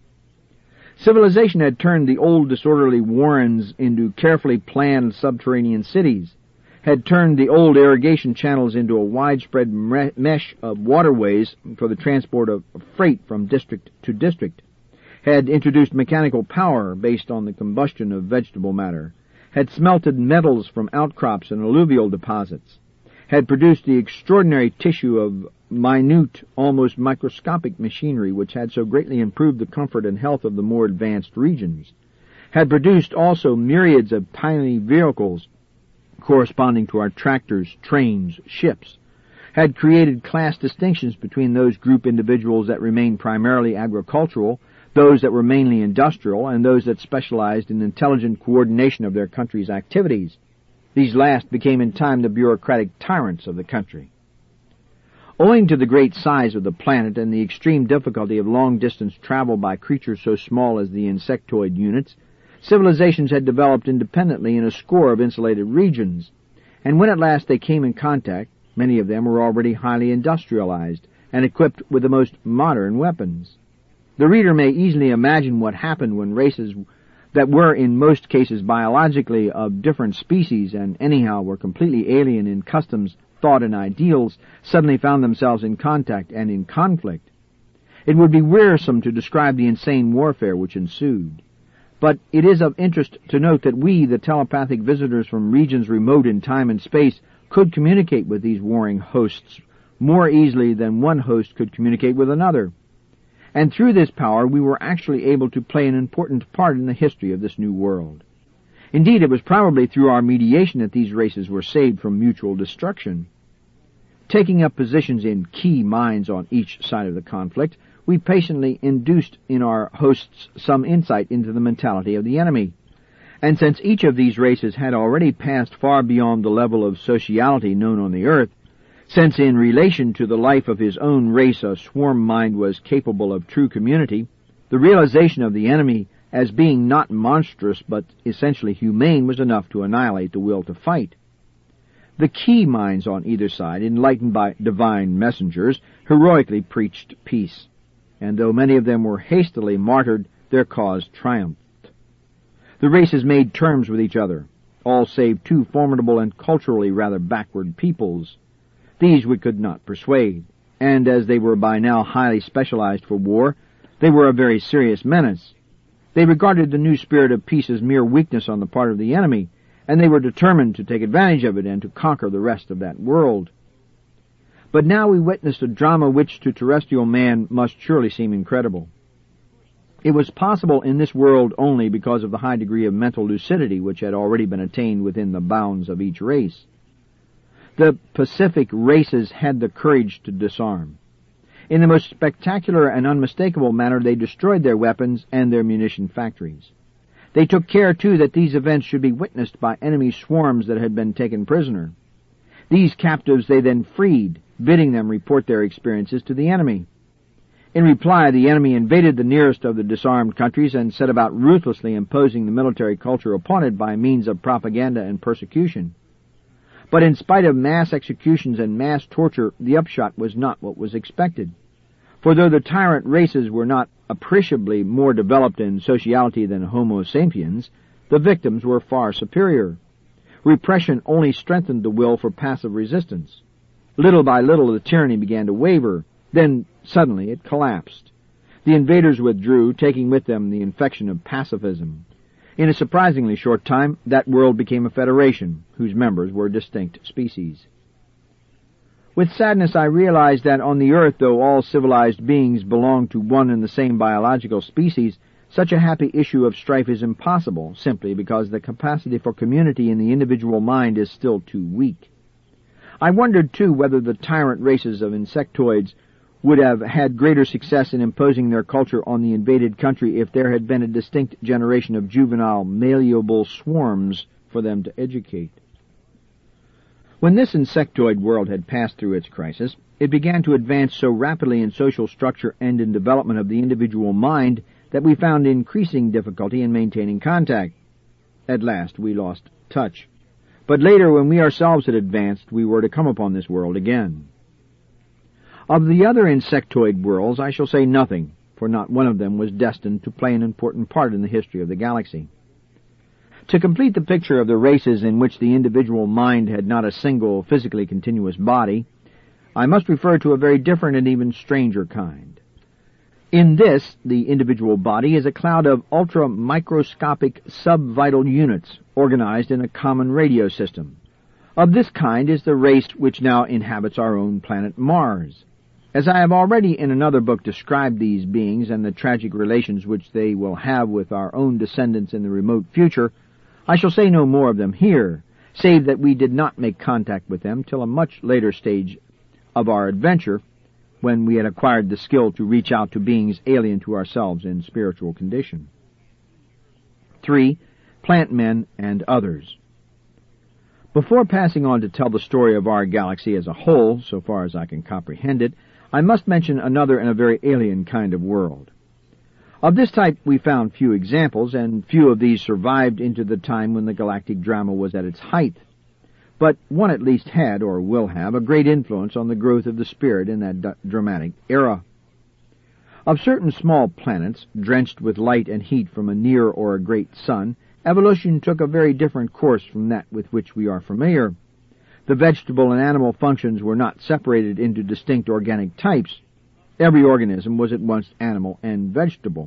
Civilization had turned the old disorderly warrens into carefully planned subterranean cities, had turned the old irrigation channels into a widespread mesh of waterways for the transport of freight from district to district, had introduced mechanical power based on the combustion of vegetable matter, had smelted metals from outcrops and alluvial deposits, had produced the extraordinary tissue of minute, almost microscopic machinery which had so greatly improved the comfort and health of the more advanced regions, had produced also myriads of tiny vehicles corresponding to our tractors, trains, ships, had created class distinctions between those group individuals that remained primarily agricultural, those that were mainly industrial, and those that specialized in intelligent coordination of their country's activities. These last became in time the bureaucratic tyrants of the country. Owing to the great size of the planet and the extreme difficulty of long-distance travel by creatures so small as the insectoid units, civilizations had developed independently in a score of insulated regions, and when at last they came in contact, many of them were already highly industrialized and equipped with the most modern weapons. The reader may easily imagine what happened when races that were in most cases biologically of different species and anyhow were completely alien in customs, thought, and ideals suddenly found themselves in contact and in conflict. It would be wearisome to describe the insane warfare which ensued. But it is of interest to note that we, the telepathic visitors from regions remote in time and space, could communicate with these warring hosts more easily than one host could communicate with another. And through this power we were actually able to play an important part in the history of this new world. Indeed, it was probably through our mediation that these races were saved from mutual destruction. Taking up positions in key mines on each side of the conflict, we patiently induced in our hosts some insight into the mentality of the enemy. And since each of these races had already passed far beyond the level of sociality known on the earth, since in relation to the life of his own race a swarm mind was capable of true community, The realization of the enemy as being not monstrous but essentially humane was enough to annihilate the will to fight. The key minds on either side, enlightened by divine messengers, heroically preached peace, and though many of them were hastily martyred, their cause triumphed. The races made terms with each other, all save two formidable and culturally rather backward peoples. These we could not persuade, and as they were by now highly specialized for war, they were a very serious menace. They regarded the new spirit of peace as mere weakness on the part of the enemy, and they were determined to take advantage of it and to conquer the rest of that world. But now we witnessed a drama which to terrestrial man must surely seem incredible. It was possible in this world only because of the high degree of mental lucidity which had already been attained within the bounds of each race. The Pacific races had the courage to disarm. In the most spectacular and unmistakable manner they destroyed their weapons and their munition factories. They took care, too, that these events should be witnessed by enemy swarms that had been taken prisoner. These captives they then freed, bidding them report their experiences to the enemy. In reply, the enemy invaded the nearest of the disarmed countries and set about ruthlessly imposing the military culture upon it by means of propaganda and persecution. But in spite of mass executions and mass torture, the upshot was not what was expected. For though the tyrant races were not appreciably more developed in sociality than Homo sapiens, the victims were far superior. Repression only strengthened the will for passive resistance. Little by little the tyranny began to waver, then suddenly it collapsed. The invaders withdrew, taking with them the infection of pacifism. In a surprisingly short time, that world became a federation, whose members were distinct species. With sadness I realized that on the earth, though all civilized beings belong to one and the same biological species, such a happy issue of strife is impossible, simply because the capacity for community in the individual mind is still too weak. I wondered, too, whether the tyrant races of insectoids would have had greater success in imposing their culture on the invaded country if there had been a distinct generation of juvenile, malleable swarms for them to educate. When this insectoid world had passed through its crisis, it began to advance so rapidly in social structure and in development of the individual mind that we found increasing difficulty in maintaining contact. At last we lost touch. But later, when we ourselves had advanced, we were to come upon this world again. Of the other insectoid worlds I shall say nothing, for not one of them was destined to play an important part in the history of the galaxy. To complete the picture of the races in which the individual mind had not a single physically continuous body, I must refer to a very different and even stranger kind. In this, the individual body is a cloud of ultra-microscopic subvital units organized in a common radio system. Of this kind is the race which now inhabits our own planet Mars. As I have already in another book described these beings and the tragic relations which they will have with our own descendants in the remote future, I shall say no more of them here, save that we did not make contact with them till a much later stage of our adventure, when we had acquired the skill to reach out to beings alien to ourselves in spiritual condition. 3. Plant men and others. Before passing on to tell the story of our galaxy as a whole, so far as I can comprehend it, I must mention another and a very alien kind of world. Of this type we found few examples, and few of these survived into the time when the galactic drama was at its height. But one at least had, or will have, a great influence on the growth of the spirit in that dramatic era. Of certain small planets, drenched with light and heat from a near or a great sun, evolution took a very different course from that with which we are familiar. The vegetable and animal functions were not separated into distinct organic types. Every organism was at once animal and vegetable.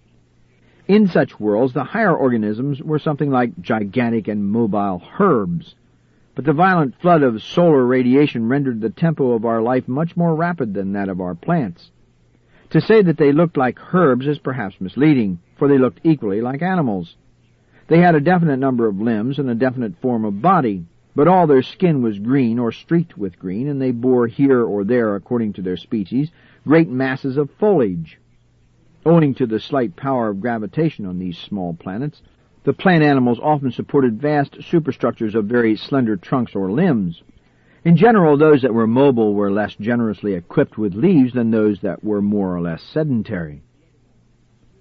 In such worlds, the higher organisms were something like gigantic and mobile herbs, but the violent flood of solar radiation rendered the tempo of our life much more rapid than that of our plants. To say that they looked like herbs is perhaps misleading, for they looked equally like animals. They had a definite number of limbs and a definite form of body, but all their skin was green or streaked with green, and they bore here or there, according to their species, great masses of foliage. Owing to the slight power of gravitation on these small planets, the plant animals often supported vast superstructures of very slender trunks or limbs. In general, those that were mobile were less generously equipped with leaves than those that were more or less sedentary.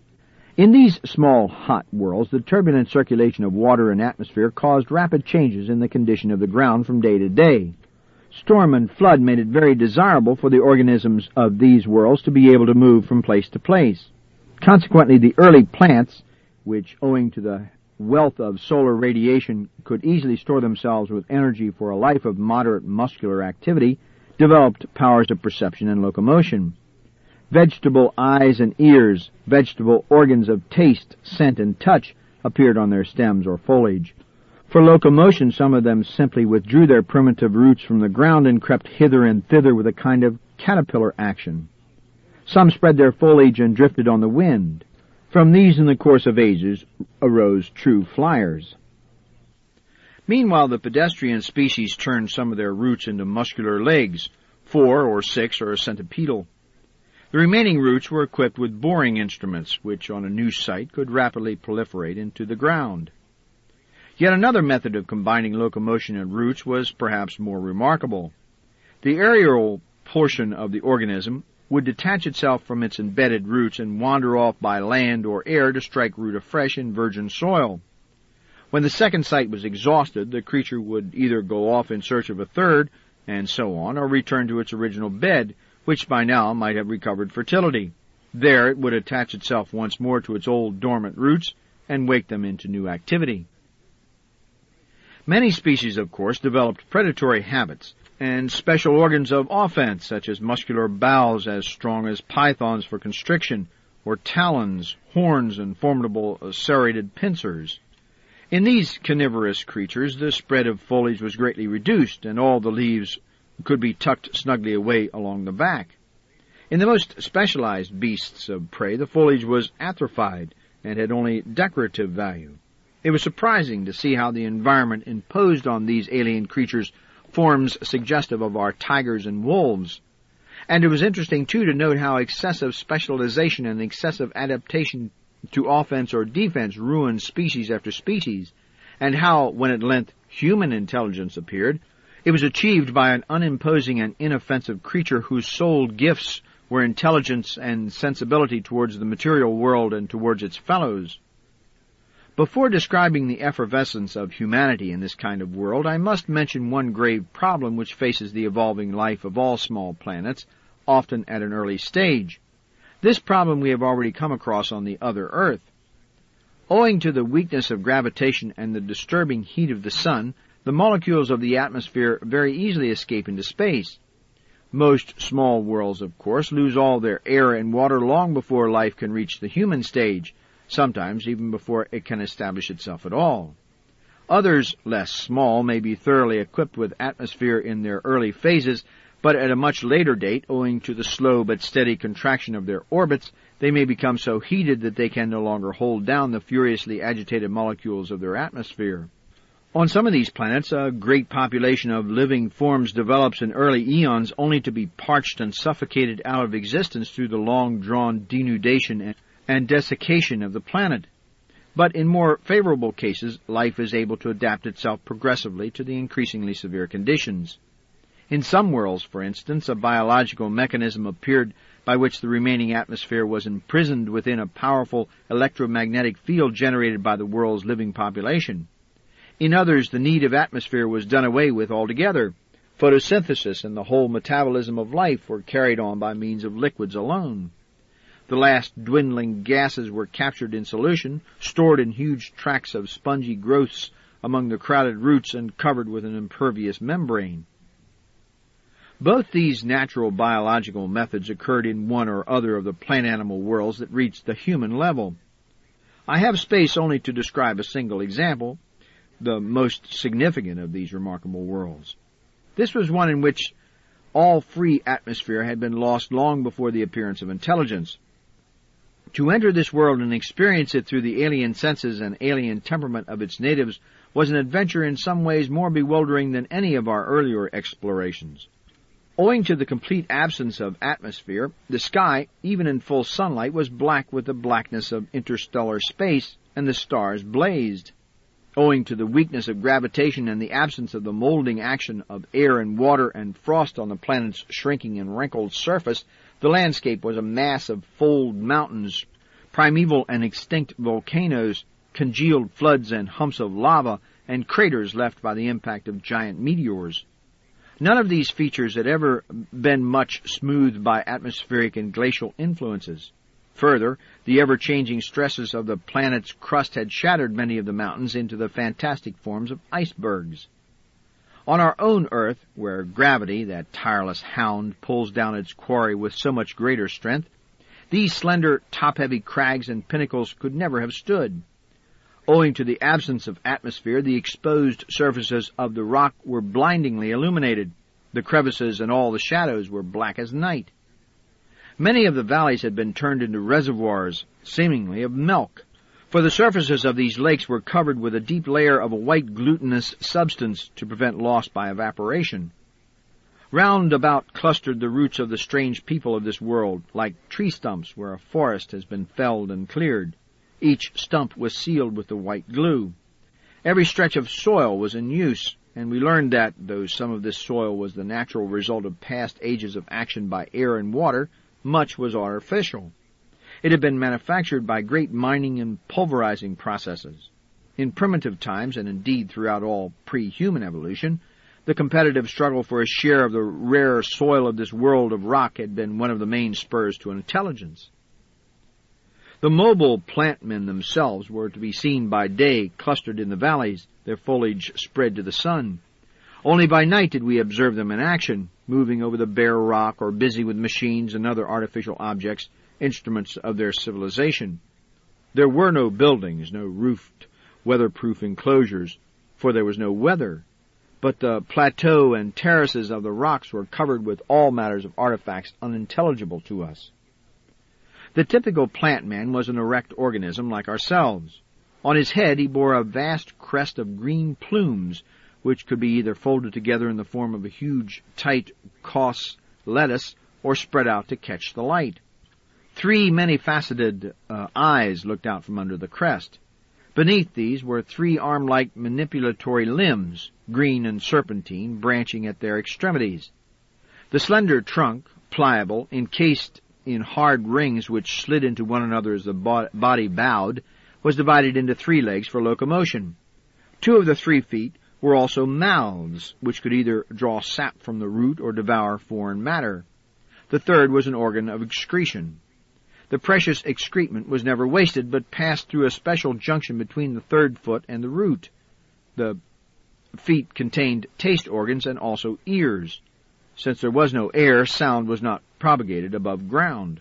In these small, hot worlds, the turbulent circulation of water and atmosphere caused rapid changes in the condition of the ground from day to day. Storm and flood made it very desirable for the organisms of these worlds to be able to move from place to place. Consequently, the early plants, which, owing to the wealth of solar radiation, could easily store themselves with energy for a life of moderate muscular activity, developed powers of perception and locomotion. Vegetable eyes and ears, vegetable organs of taste, scent, and touch appeared on their stems or foliage. For locomotion, some of them simply withdrew their primitive roots from the ground and crept hither and thither with a kind of caterpillar action. Some spread their foliage and drifted on the wind. From these, in the course of ages, arose true flyers. Meanwhile, the pedestrian species turned some of their roots into muscular legs, 4 or 6 or a centipedal. The remaining roots were equipped with boring instruments, which on a new site could rapidly proliferate into the ground. Yet another method of combining locomotion and roots was perhaps more remarkable. The aerial portion of the organism would detach itself from its embedded roots and wander off by land or air to strike root afresh in virgin soil. When the second site was exhausted, the creature would either go off in search of a third, and so on, or return to its original bed, which by now might have recovered fertility. There it would attach itself once more to its old dormant roots and wake them into new activity. Many species, of course, developed predatory habits and special organs of offense, such as muscular bowels as strong as pythons for constriction, or talons, horns, and formidable serrated pincers. In these carnivorous creatures, the spread of foliage was greatly reduced, and all the leaves could be tucked snugly away along the back. In the most specialized beasts of prey, the foliage was atrophied and had only decorative value. It was surprising to see how the environment imposed on these alien creatures forms suggestive of our tigers and wolves. And it was interesting, too, to note how excessive specialization and excessive adaptation to offense or defense ruined species after species, and how, when at length human intelligence appeared, it was achieved by an unimposing and inoffensive creature whose sole gifts were intelligence and sensibility towards the material world and towards its fellows. Before describing the effervescence of humanity in this kind of world, I must mention one grave problem which faces the evolving life of all small planets, often at an early stage. This problem we have already come across on the other Earth. Owing to the weakness of gravitation and the disturbing heat of the sun, the molecules of the atmosphere very easily escape into space. Most small worlds, of course, lose all their air and water long before life can reach the human stage, sometimes even before it can establish itself at all. Others, less small, may be thoroughly equipped with atmosphere in their early phases, but at a much later date, owing to the slow but steady contraction of their orbits, they may become so heated that they can no longer hold down the furiously agitated molecules of their atmosphere. On some of these planets, a great population of living forms develops in early eons only to be parched and suffocated out of existence through the long-drawn denudation and desiccation of the planet. But in more favorable cases, life is able to adapt itself progressively to the increasingly severe conditions. In some worlds, for instance, a biological mechanism appeared by which the remaining atmosphere was imprisoned within a powerful electromagnetic field generated by the world's living population. In others, the need of atmosphere was done away with altogether. Photosynthesis and the whole metabolism of life were carried on by means of liquids alone. The last dwindling gases were captured in solution, stored in huge tracts of spongy growths among the crowded roots, and covered with an impervious membrane. Both these natural biological methods occurred in one or other of the plant-animal worlds that reached the human level. I have space only to describe a single example, the most significant of these remarkable worlds. This was one in which all free atmosphere had been lost long before the appearance of intelligence. To enter this world and experience it through the alien senses and alien temperament of its natives was an adventure in some ways more bewildering than any of our earlier explorations. Owing to the complete absence of atmosphere, the sky, even in full sunlight, was black with the blackness of interstellar space, and the stars blazed. Owing to the weakness of gravitation and the absence of the molding action of air and water and frost on the planet's shrinking and wrinkled surface, the landscape was a mass of fold mountains, primeval and extinct volcanoes, congealed floods and humps of lava, and craters left by the impact of giant meteors. None of these features had ever been much smoothed by atmospheric and glacial influences. Further, the ever-changing stresses of the planet's crust had shattered many of the mountains into the fantastic forms of icebergs. On our own Earth, where gravity, that tireless hound, pulls down its quarry with so much greater strength, these slender, top-heavy crags and pinnacles could never have stood. Owing to the absence of atmosphere, the exposed surfaces of the rock were blindingly illuminated. The crevices and all the shadows were black as night. Many of the valleys had been turned into reservoirs, seemingly of milk, for the surfaces of these lakes were covered with a deep layer of a white glutinous substance to prevent loss by evaporation. Round about clustered the roots of the strange people of this world, like tree stumps where a forest has been felled and cleared. Each stump was sealed with the white glue. Every stretch of soil was in use, and we learned that, though some of this soil was the natural result of past ages of action by air and water, much was artificial. It had been manufactured by great mining and pulverizing processes. In primitive times, and indeed throughout all pre-human evolution, the competitive struggle for a share of the rare soil of this world of rock had been one of the main spurs to intelligence. The mobile plantmen themselves were to be seen by day clustered in the valleys, their foliage spread to the sun. Only by night did we observe them in action, moving over the bare rock or busy with machines and other artificial objects, instruments of their civilization. There were no buildings, no roofed, weatherproof enclosures, for there was no weather, but the plateau and terraces of the rocks were covered with all matters of artifacts unintelligible to us. The typical plant man was an erect organism like ourselves. On his head he bore a vast crest of green plumes, which could be either folded together in the form of a huge, tight, cos lettuce, or spread out to catch the light. 3 many-faceted eyes looked out from under the crest. Beneath these were 3 arm-like manipulatory limbs, green and serpentine, branching at their extremities. The slender trunk, pliable, encased in hard rings which slid into one another as the body bowed, was divided into 3 legs for locomotion. 2 of the 3 feet were also mouths, which could either draw sap from the root or devour foreign matter. The 3rd was an organ of excretion. The precious excrement was never wasted, but passed through a special junction between the 3rd foot and the root. The feet contained taste organs and also ears. Since there was no air, sound was not propagated above ground.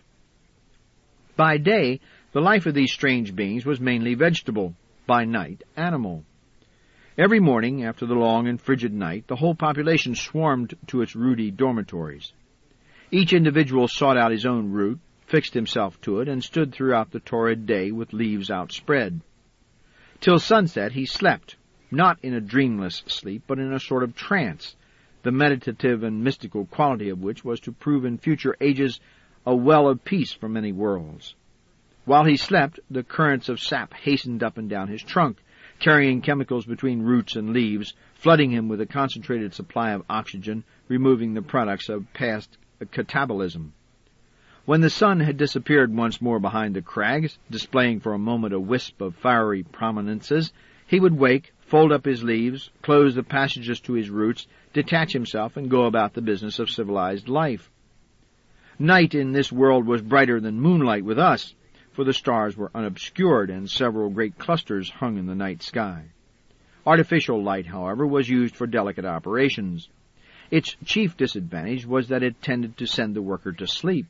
By day, the life of these strange beings was mainly vegetable, by night animal. Every morning, after the long and frigid night, the whole population swarmed to its rooty dormitories. Each individual sought out his own root, fixed himself to it, and stood throughout the torrid day with leaves outspread. Till sunset he slept, not in a dreamless sleep, but in a sort of trance, the meditative and mystical quality of which was to prove in future ages a well of peace for many worlds. While he slept, the currents of sap hastened up and down his trunk, carrying chemicals between roots and leaves, flooding him with a concentrated supply of oxygen, removing the products of past catabolism. When the sun had disappeared once more behind the crags, displaying for a moment a wisp of fiery prominences, he would wake, fold up his leaves, close the passages to his roots, detach himself, and go about the business of civilized life. Night in this world was brighter than moonlight with us, for the stars were unobscured, and several great clusters hung in the night sky. Artificial light, however, was used for delicate operations. Its chief disadvantage was that it tended to send the worker to sleep.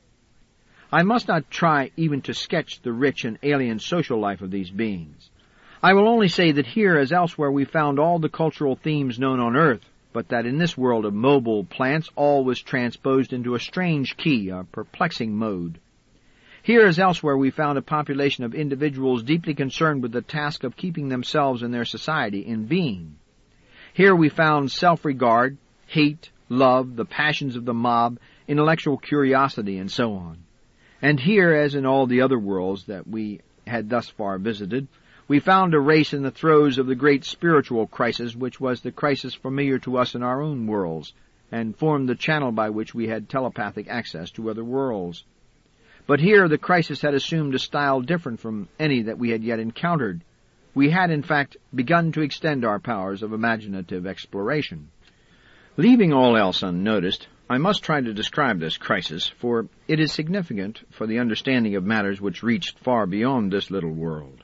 I must not try even to sketch the rich and alien social life of these beings. I will only say that here as elsewhere we found all the cultural themes known on earth, but that in this world of mobile plants all was transposed into a strange key, a perplexing mode. Here as elsewhere we found a population of individuals deeply concerned with the task of keeping themselves and their society in being. Here we found self-regard, hate, love, the passions of the mob, intellectual curiosity, and so on. And here, as in all the other worlds that we had thus far visited, we found a race in the throes of the great spiritual crisis which was the crisis familiar to us in our own worlds, and formed the channel by which we had telepathic access to other worlds. But here the crisis had assumed a style different from any that we had yet encountered. We had, in fact, begun to extend our powers of imaginative exploration. Leaving all else unnoticed, I must try to describe this crisis, for it is significant for the understanding of matters which reached far beyond this little world.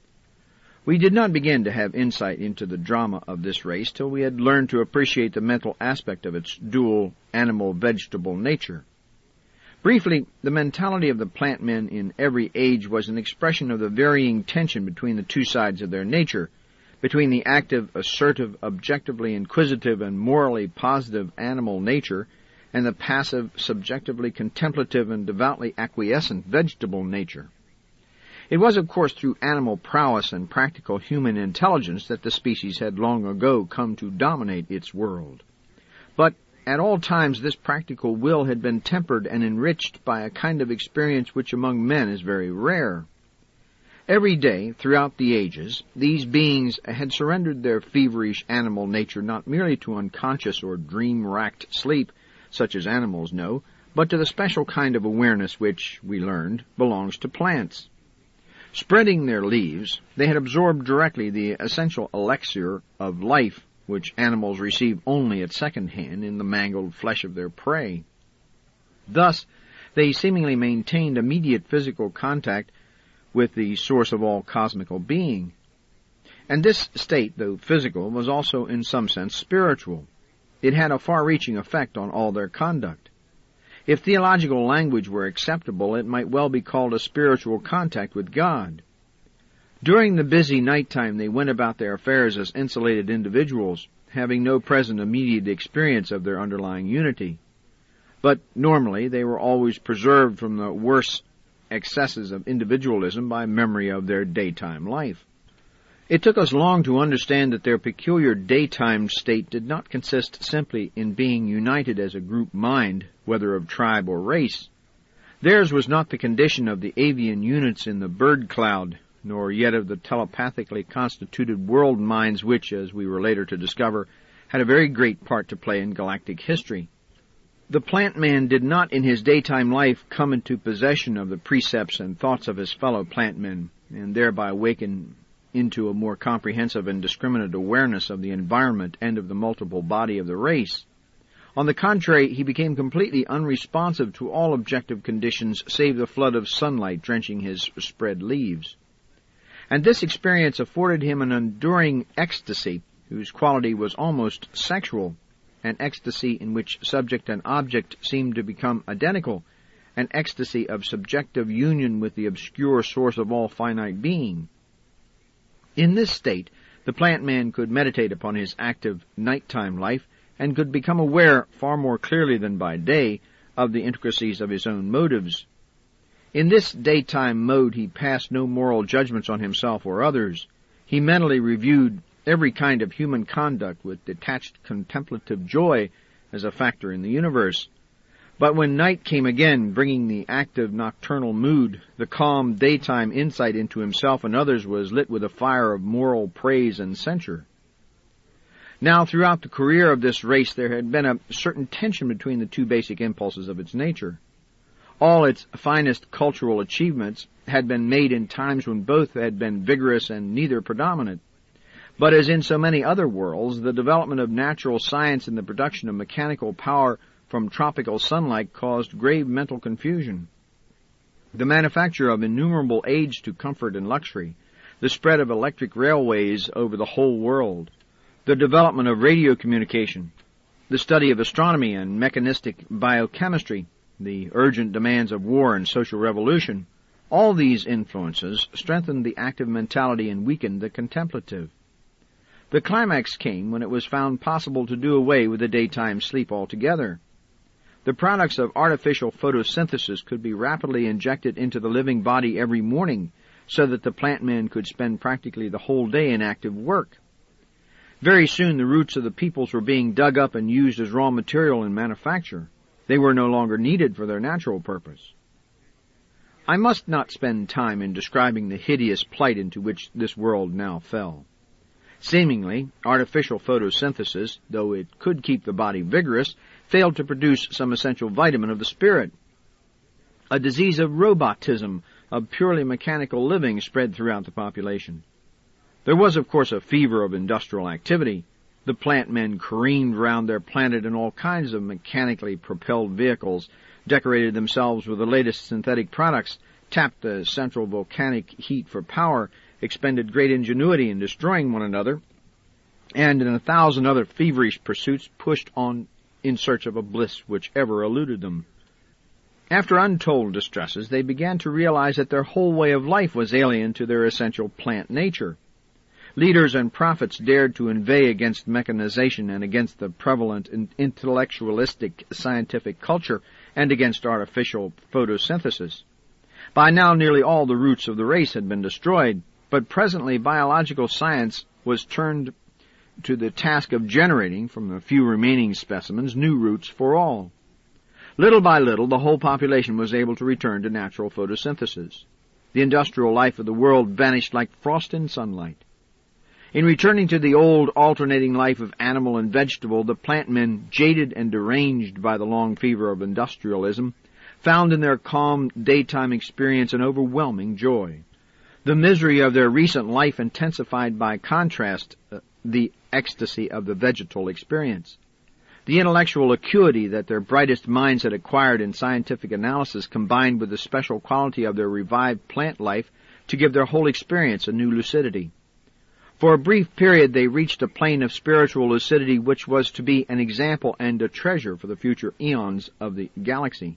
We did not begin to have insight into the drama of this race till we had learned to appreciate the mental aspect of its dual animal-vegetable nature. Briefly, the mentality of the plant men in every age was an expression of the varying tension between the two sides of their nature, between the active, assertive, objectively inquisitive, and morally positive animal nature, and the passive, subjectively contemplative, and devoutly acquiescent vegetable nature. It was, of course, through animal prowess and practical human intelligence that the species had long ago come to dominate its world. But at all times this practical will had been tempered and enriched by a kind of experience which among men is very rare. Every day, throughout the ages, these beings had surrendered their feverish animal nature not merely to unconscious or dream-racked sleep, such as animals know, but to the special kind of awareness which, we learned, belongs to plants. Spreading their leaves, they had absorbed directly the essential elixir of life which animals receive only at second hand in the mangled flesh of their prey. Thus, they seemingly maintained immediate physical contact with the source of all cosmical being. And this state, though physical, was also in some sense spiritual. It had a far-reaching effect on all their conduct. If theological language were acceptable, it might well be called a spiritual contact with God. During the busy nighttime they went about their affairs as insulated individuals, having no present immediate experience of their underlying unity. But normally they were always preserved from the worse excesses of individualism by memory of their daytime life. It took us long to understand that their peculiar daytime state did not consist simply in being united as a group mind, whether of tribe or race. Theirs was not the condition of the avian units in the bird cloud, nor yet of the telepathically constituted world minds which, as we were later to discover, had a very great part to play in galactic history. The plant man did not in his daytime life come into possession of the precepts and thoughts of his fellow plant men, and thereby awaken into a more comprehensive and discriminate awareness of the environment and of the multiple body of the race. On the contrary, he became completely unresponsive to all objective conditions save the flood of sunlight drenching his spread leaves. And this experience afforded him an enduring ecstasy, whose quality was almost sexual, an ecstasy in which subject and object seemed to become identical, an ecstasy of subjective union with the obscure source of all finite being. In this state, the plant man could meditate upon his active nighttime life, and could become aware, far more clearly than by day, of the intricacies of his own motives. In this daytime mode he passed no moral judgments on himself or others. He mentally reviewed every kind of human conduct with detached contemplative joy as a factor in the universe. But when night came again, bringing the active nocturnal mood, the calm daytime insight into himself and others was lit with a fire of moral praise and censure. Now, throughout the career of this race, there had been a certain tension between the two basic impulses of its nature. All its finest cultural achievements had been made in times when both had been vigorous and neither predominant. But as in so many other worlds, the development of natural science and the production of mechanical power from tropical sunlight caused grave mental confusion. The manufacture of innumerable aids to comfort and luxury, the spread of electric railways over the whole world, the development of radio communication, the study of astronomy and mechanistic biochemistry, the urgent demands of war and social revolution, all these influences strengthened the active mentality and weakened the contemplative. The climax came when it was found possible to do away with the daytime sleep altogether. The products of artificial photosynthesis could be rapidly injected into the living body every morning, so that the plant man could spend practically the whole day in active work. Very soon the roots of the peoples were being dug up and used as raw material in manufacture. They were no longer needed for their natural purpose. I must not spend time in describing the hideous plight into which this world now fell. Seemingly, artificial photosynthesis, though it could keep the body vigorous, failed to produce some essential vitamin of the spirit. A disease of robotism, of purely mechanical living, spread throughout the population. There was, of course, a fever of industrial activity. The plant men careened round their planet in all kinds of mechanically propelled vehicles, decorated themselves with the latest synthetic products, tapped the central volcanic heat for power, expended great ingenuity in destroying one another, and in 1,000 other feverish pursuits pushed on in search of a bliss which ever eluded them. After untold distresses, they began to realize that their whole way of life was alien to their essential plant nature. Leaders and prophets dared to inveigh against mechanization and against the prevalent intellectualistic scientific culture and against artificial photosynthesis. By now nearly all the roots of the race had been destroyed, but presently biological science was turned to the task of generating, from the few remaining specimens, new roots for all. Little by little, the whole population was able to return to natural photosynthesis. The industrial life of the world vanished like frost in sunlight. In returning to the old alternating life of animal and vegetable, the plant men, jaded and deranged by the long fever of industrialism, found in their calm daytime experience an overwhelming joy. The misery of their recent life intensified by contrast the ecstasy of the vegetal experience. The intellectual acuity that their brightest minds had acquired in scientific analysis combined with the special quality of their revived plant life to give their whole experience a new lucidity. For a brief period they reached a plane of spiritual lucidity which was to be an example and a treasure for the future eons of the galaxy.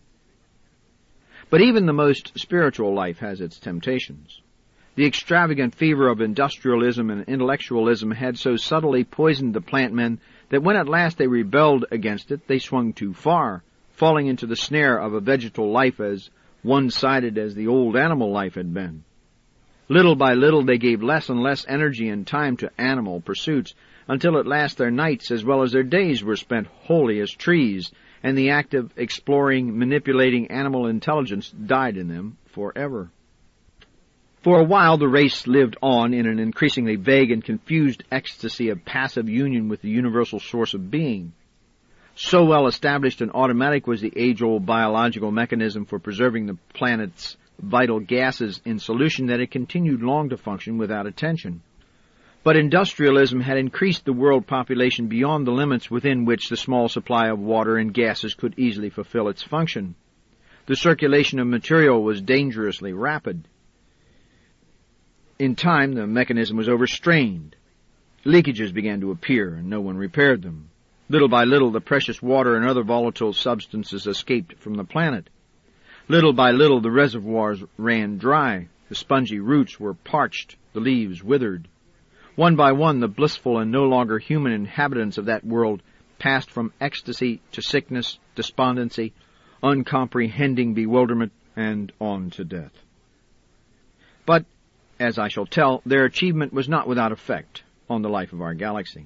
But even the most spiritual life has its temptations. The extravagant fever of industrialism and intellectualism had so subtly poisoned the plant men that when at last they rebelled against it, they swung too far, falling into the snare of a vegetal life as one-sided as the old animal life had been. Little by little they gave less and less energy and time to animal pursuits, until at last their nights as well as their days were spent wholly as trees, and the active, exploring, manipulating animal intelligence died in them forever. For a while the race lived on in an increasingly vague and confused ecstasy of passive union with the universal source of being. So well established and automatic was the age-old biological mechanism for preserving the planet's vital gases in solution that it continued long to function without attention. But industrialism had increased the world population beyond the limits within which the small supply of water and gases could easily fulfill its function. The circulation of material was dangerously rapid. In time, the mechanism was overstrained. Leakages began to appear, and no one repaired them. Little by little, the precious water and other volatile substances escaped from the planet. Little by little, the reservoirs ran dry. The spongy roots were parched, the leaves withered. One by one, the blissful and no longer human inhabitants of that world passed from ecstasy to sickness, despondency, uncomprehending bewilderment, and on to death. But, as I shall tell, their achievement was not without effect on the life of our galaxy.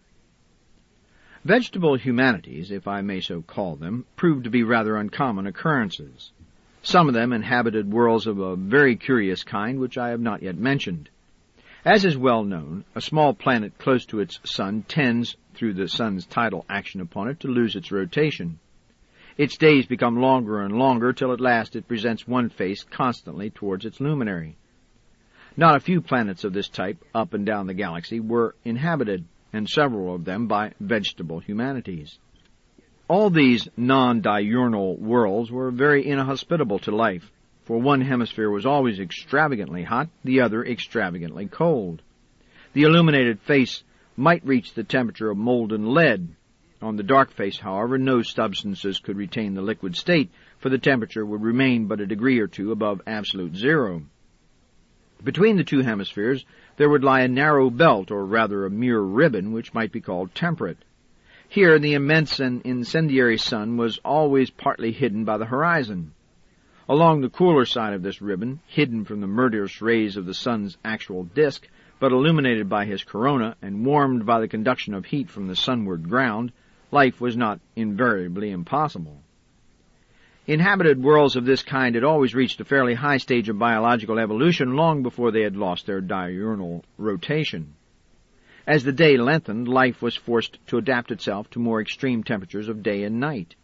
Vegetable humanities, if I may so call them, proved to be rather uncommon occurrences. Some of them inhabited worlds of a very curious kind which I have not yet mentioned. As is well known, a small planet close to its sun tends, through the sun's tidal action upon it, to lose its rotation. Its days become longer and longer till at last it presents one face constantly towards its luminary. Not a few planets of this type, up and down the galaxy, were inhabited, and several of them by vegetable humanities. All these non-diurnal worlds were very inhospitable to life, for one hemisphere was always extravagantly hot, the other extravagantly cold. The illuminated face might reach the temperature of molten lead. On the dark face, however, no substances could retain the liquid state, for the temperature would remain but a degree or two above absolute zero. Between the two hemispheres there would lie a narrow belt, or rather a mere ribbon, which might be called temperate. Here the immense and incendiary sun was always partly hidden by the horizon. Along the cooler side of this ribbon, hidden from the murderous rays of the sun's actual disk, but illuminated by his corona and warmed by the conduction of heat from the sunward ground, life was not invariably impossible. Inhabited worlds of this kind had always reached a fairly high stage of biological evolution long before they had lost their diurnal rotation. As the day lengthened, life was forced to adapt itself to more extreme temperatures of day and night.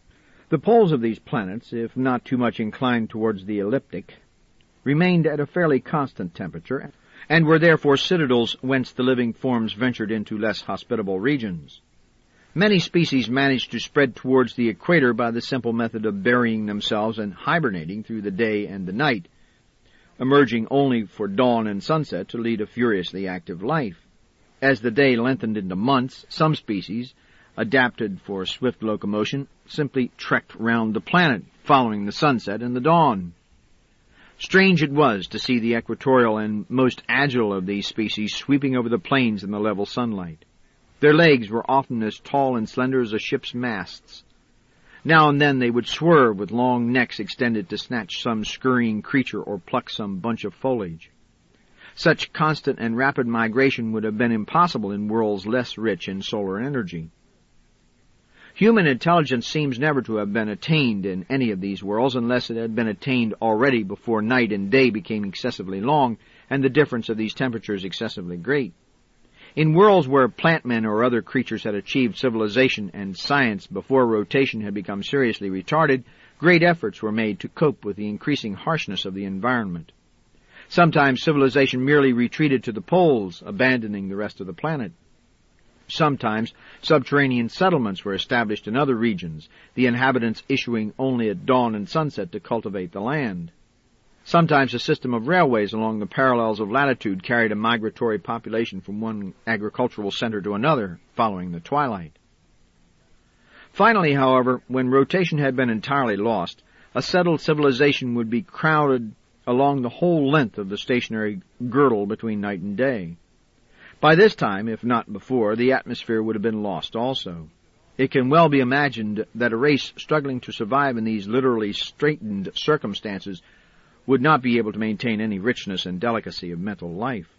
The poles of these planets, if not too much inclined towards the ecliptic, remained at a fairly constant temperature, and were therefore citadels whence the living forms ventured into less hospitable regions. Many species managed to spread towards the equator by the simple method of burying themselves and hibernating through the day and the night, emerging only for dawn and sunset to lead a furiously active life. As the day lengthened into months, some species, adapted for swift locomotion, simply trekked round the planet, following the sunset and the dawn. Strange it was to see the equatorial and most agile of these species sweeping over the plains in the level sunlight. Their legs were often as tall and slender as a ship's masts. Now and then they would swerve with long necks extended to snatch some scurrying creature or pluck some bunch of foliage. Such constant and rapid migration would have been impossible in worlds less rich in solar energy. Human intelligence seems never to have been attained in any of these worlds unless it had been attained already before night and day became excessively long and the difference of these temperatures excessively great. In worlds where plant-men or other creatures had achieved civilization and science before rotation had become seriously retarded, great efforts were made to cope with the increasing harshness of the environment. Sometimes civilization merely retreated to the poles, abandoning the rest of the planet. Sometimes subterranean settlements were established in other regions, the inhabitants issuing only at dawn and sunset to cultivate the land. Sometimes a system of railways along the parallels of latitude carried a migratory population from one agricultural center to another, following the twilight. Finally, however, when rotation had been entirely lost, a settled civilization would be crowded along the whole length of the stationary girdle between night and day. By this time, if not before, the atmosphere would have been lost also. It can well be imagined that a race struggling to survive in these literally straitened circumstances would not be able to maintain any richness and delicacy of mental life.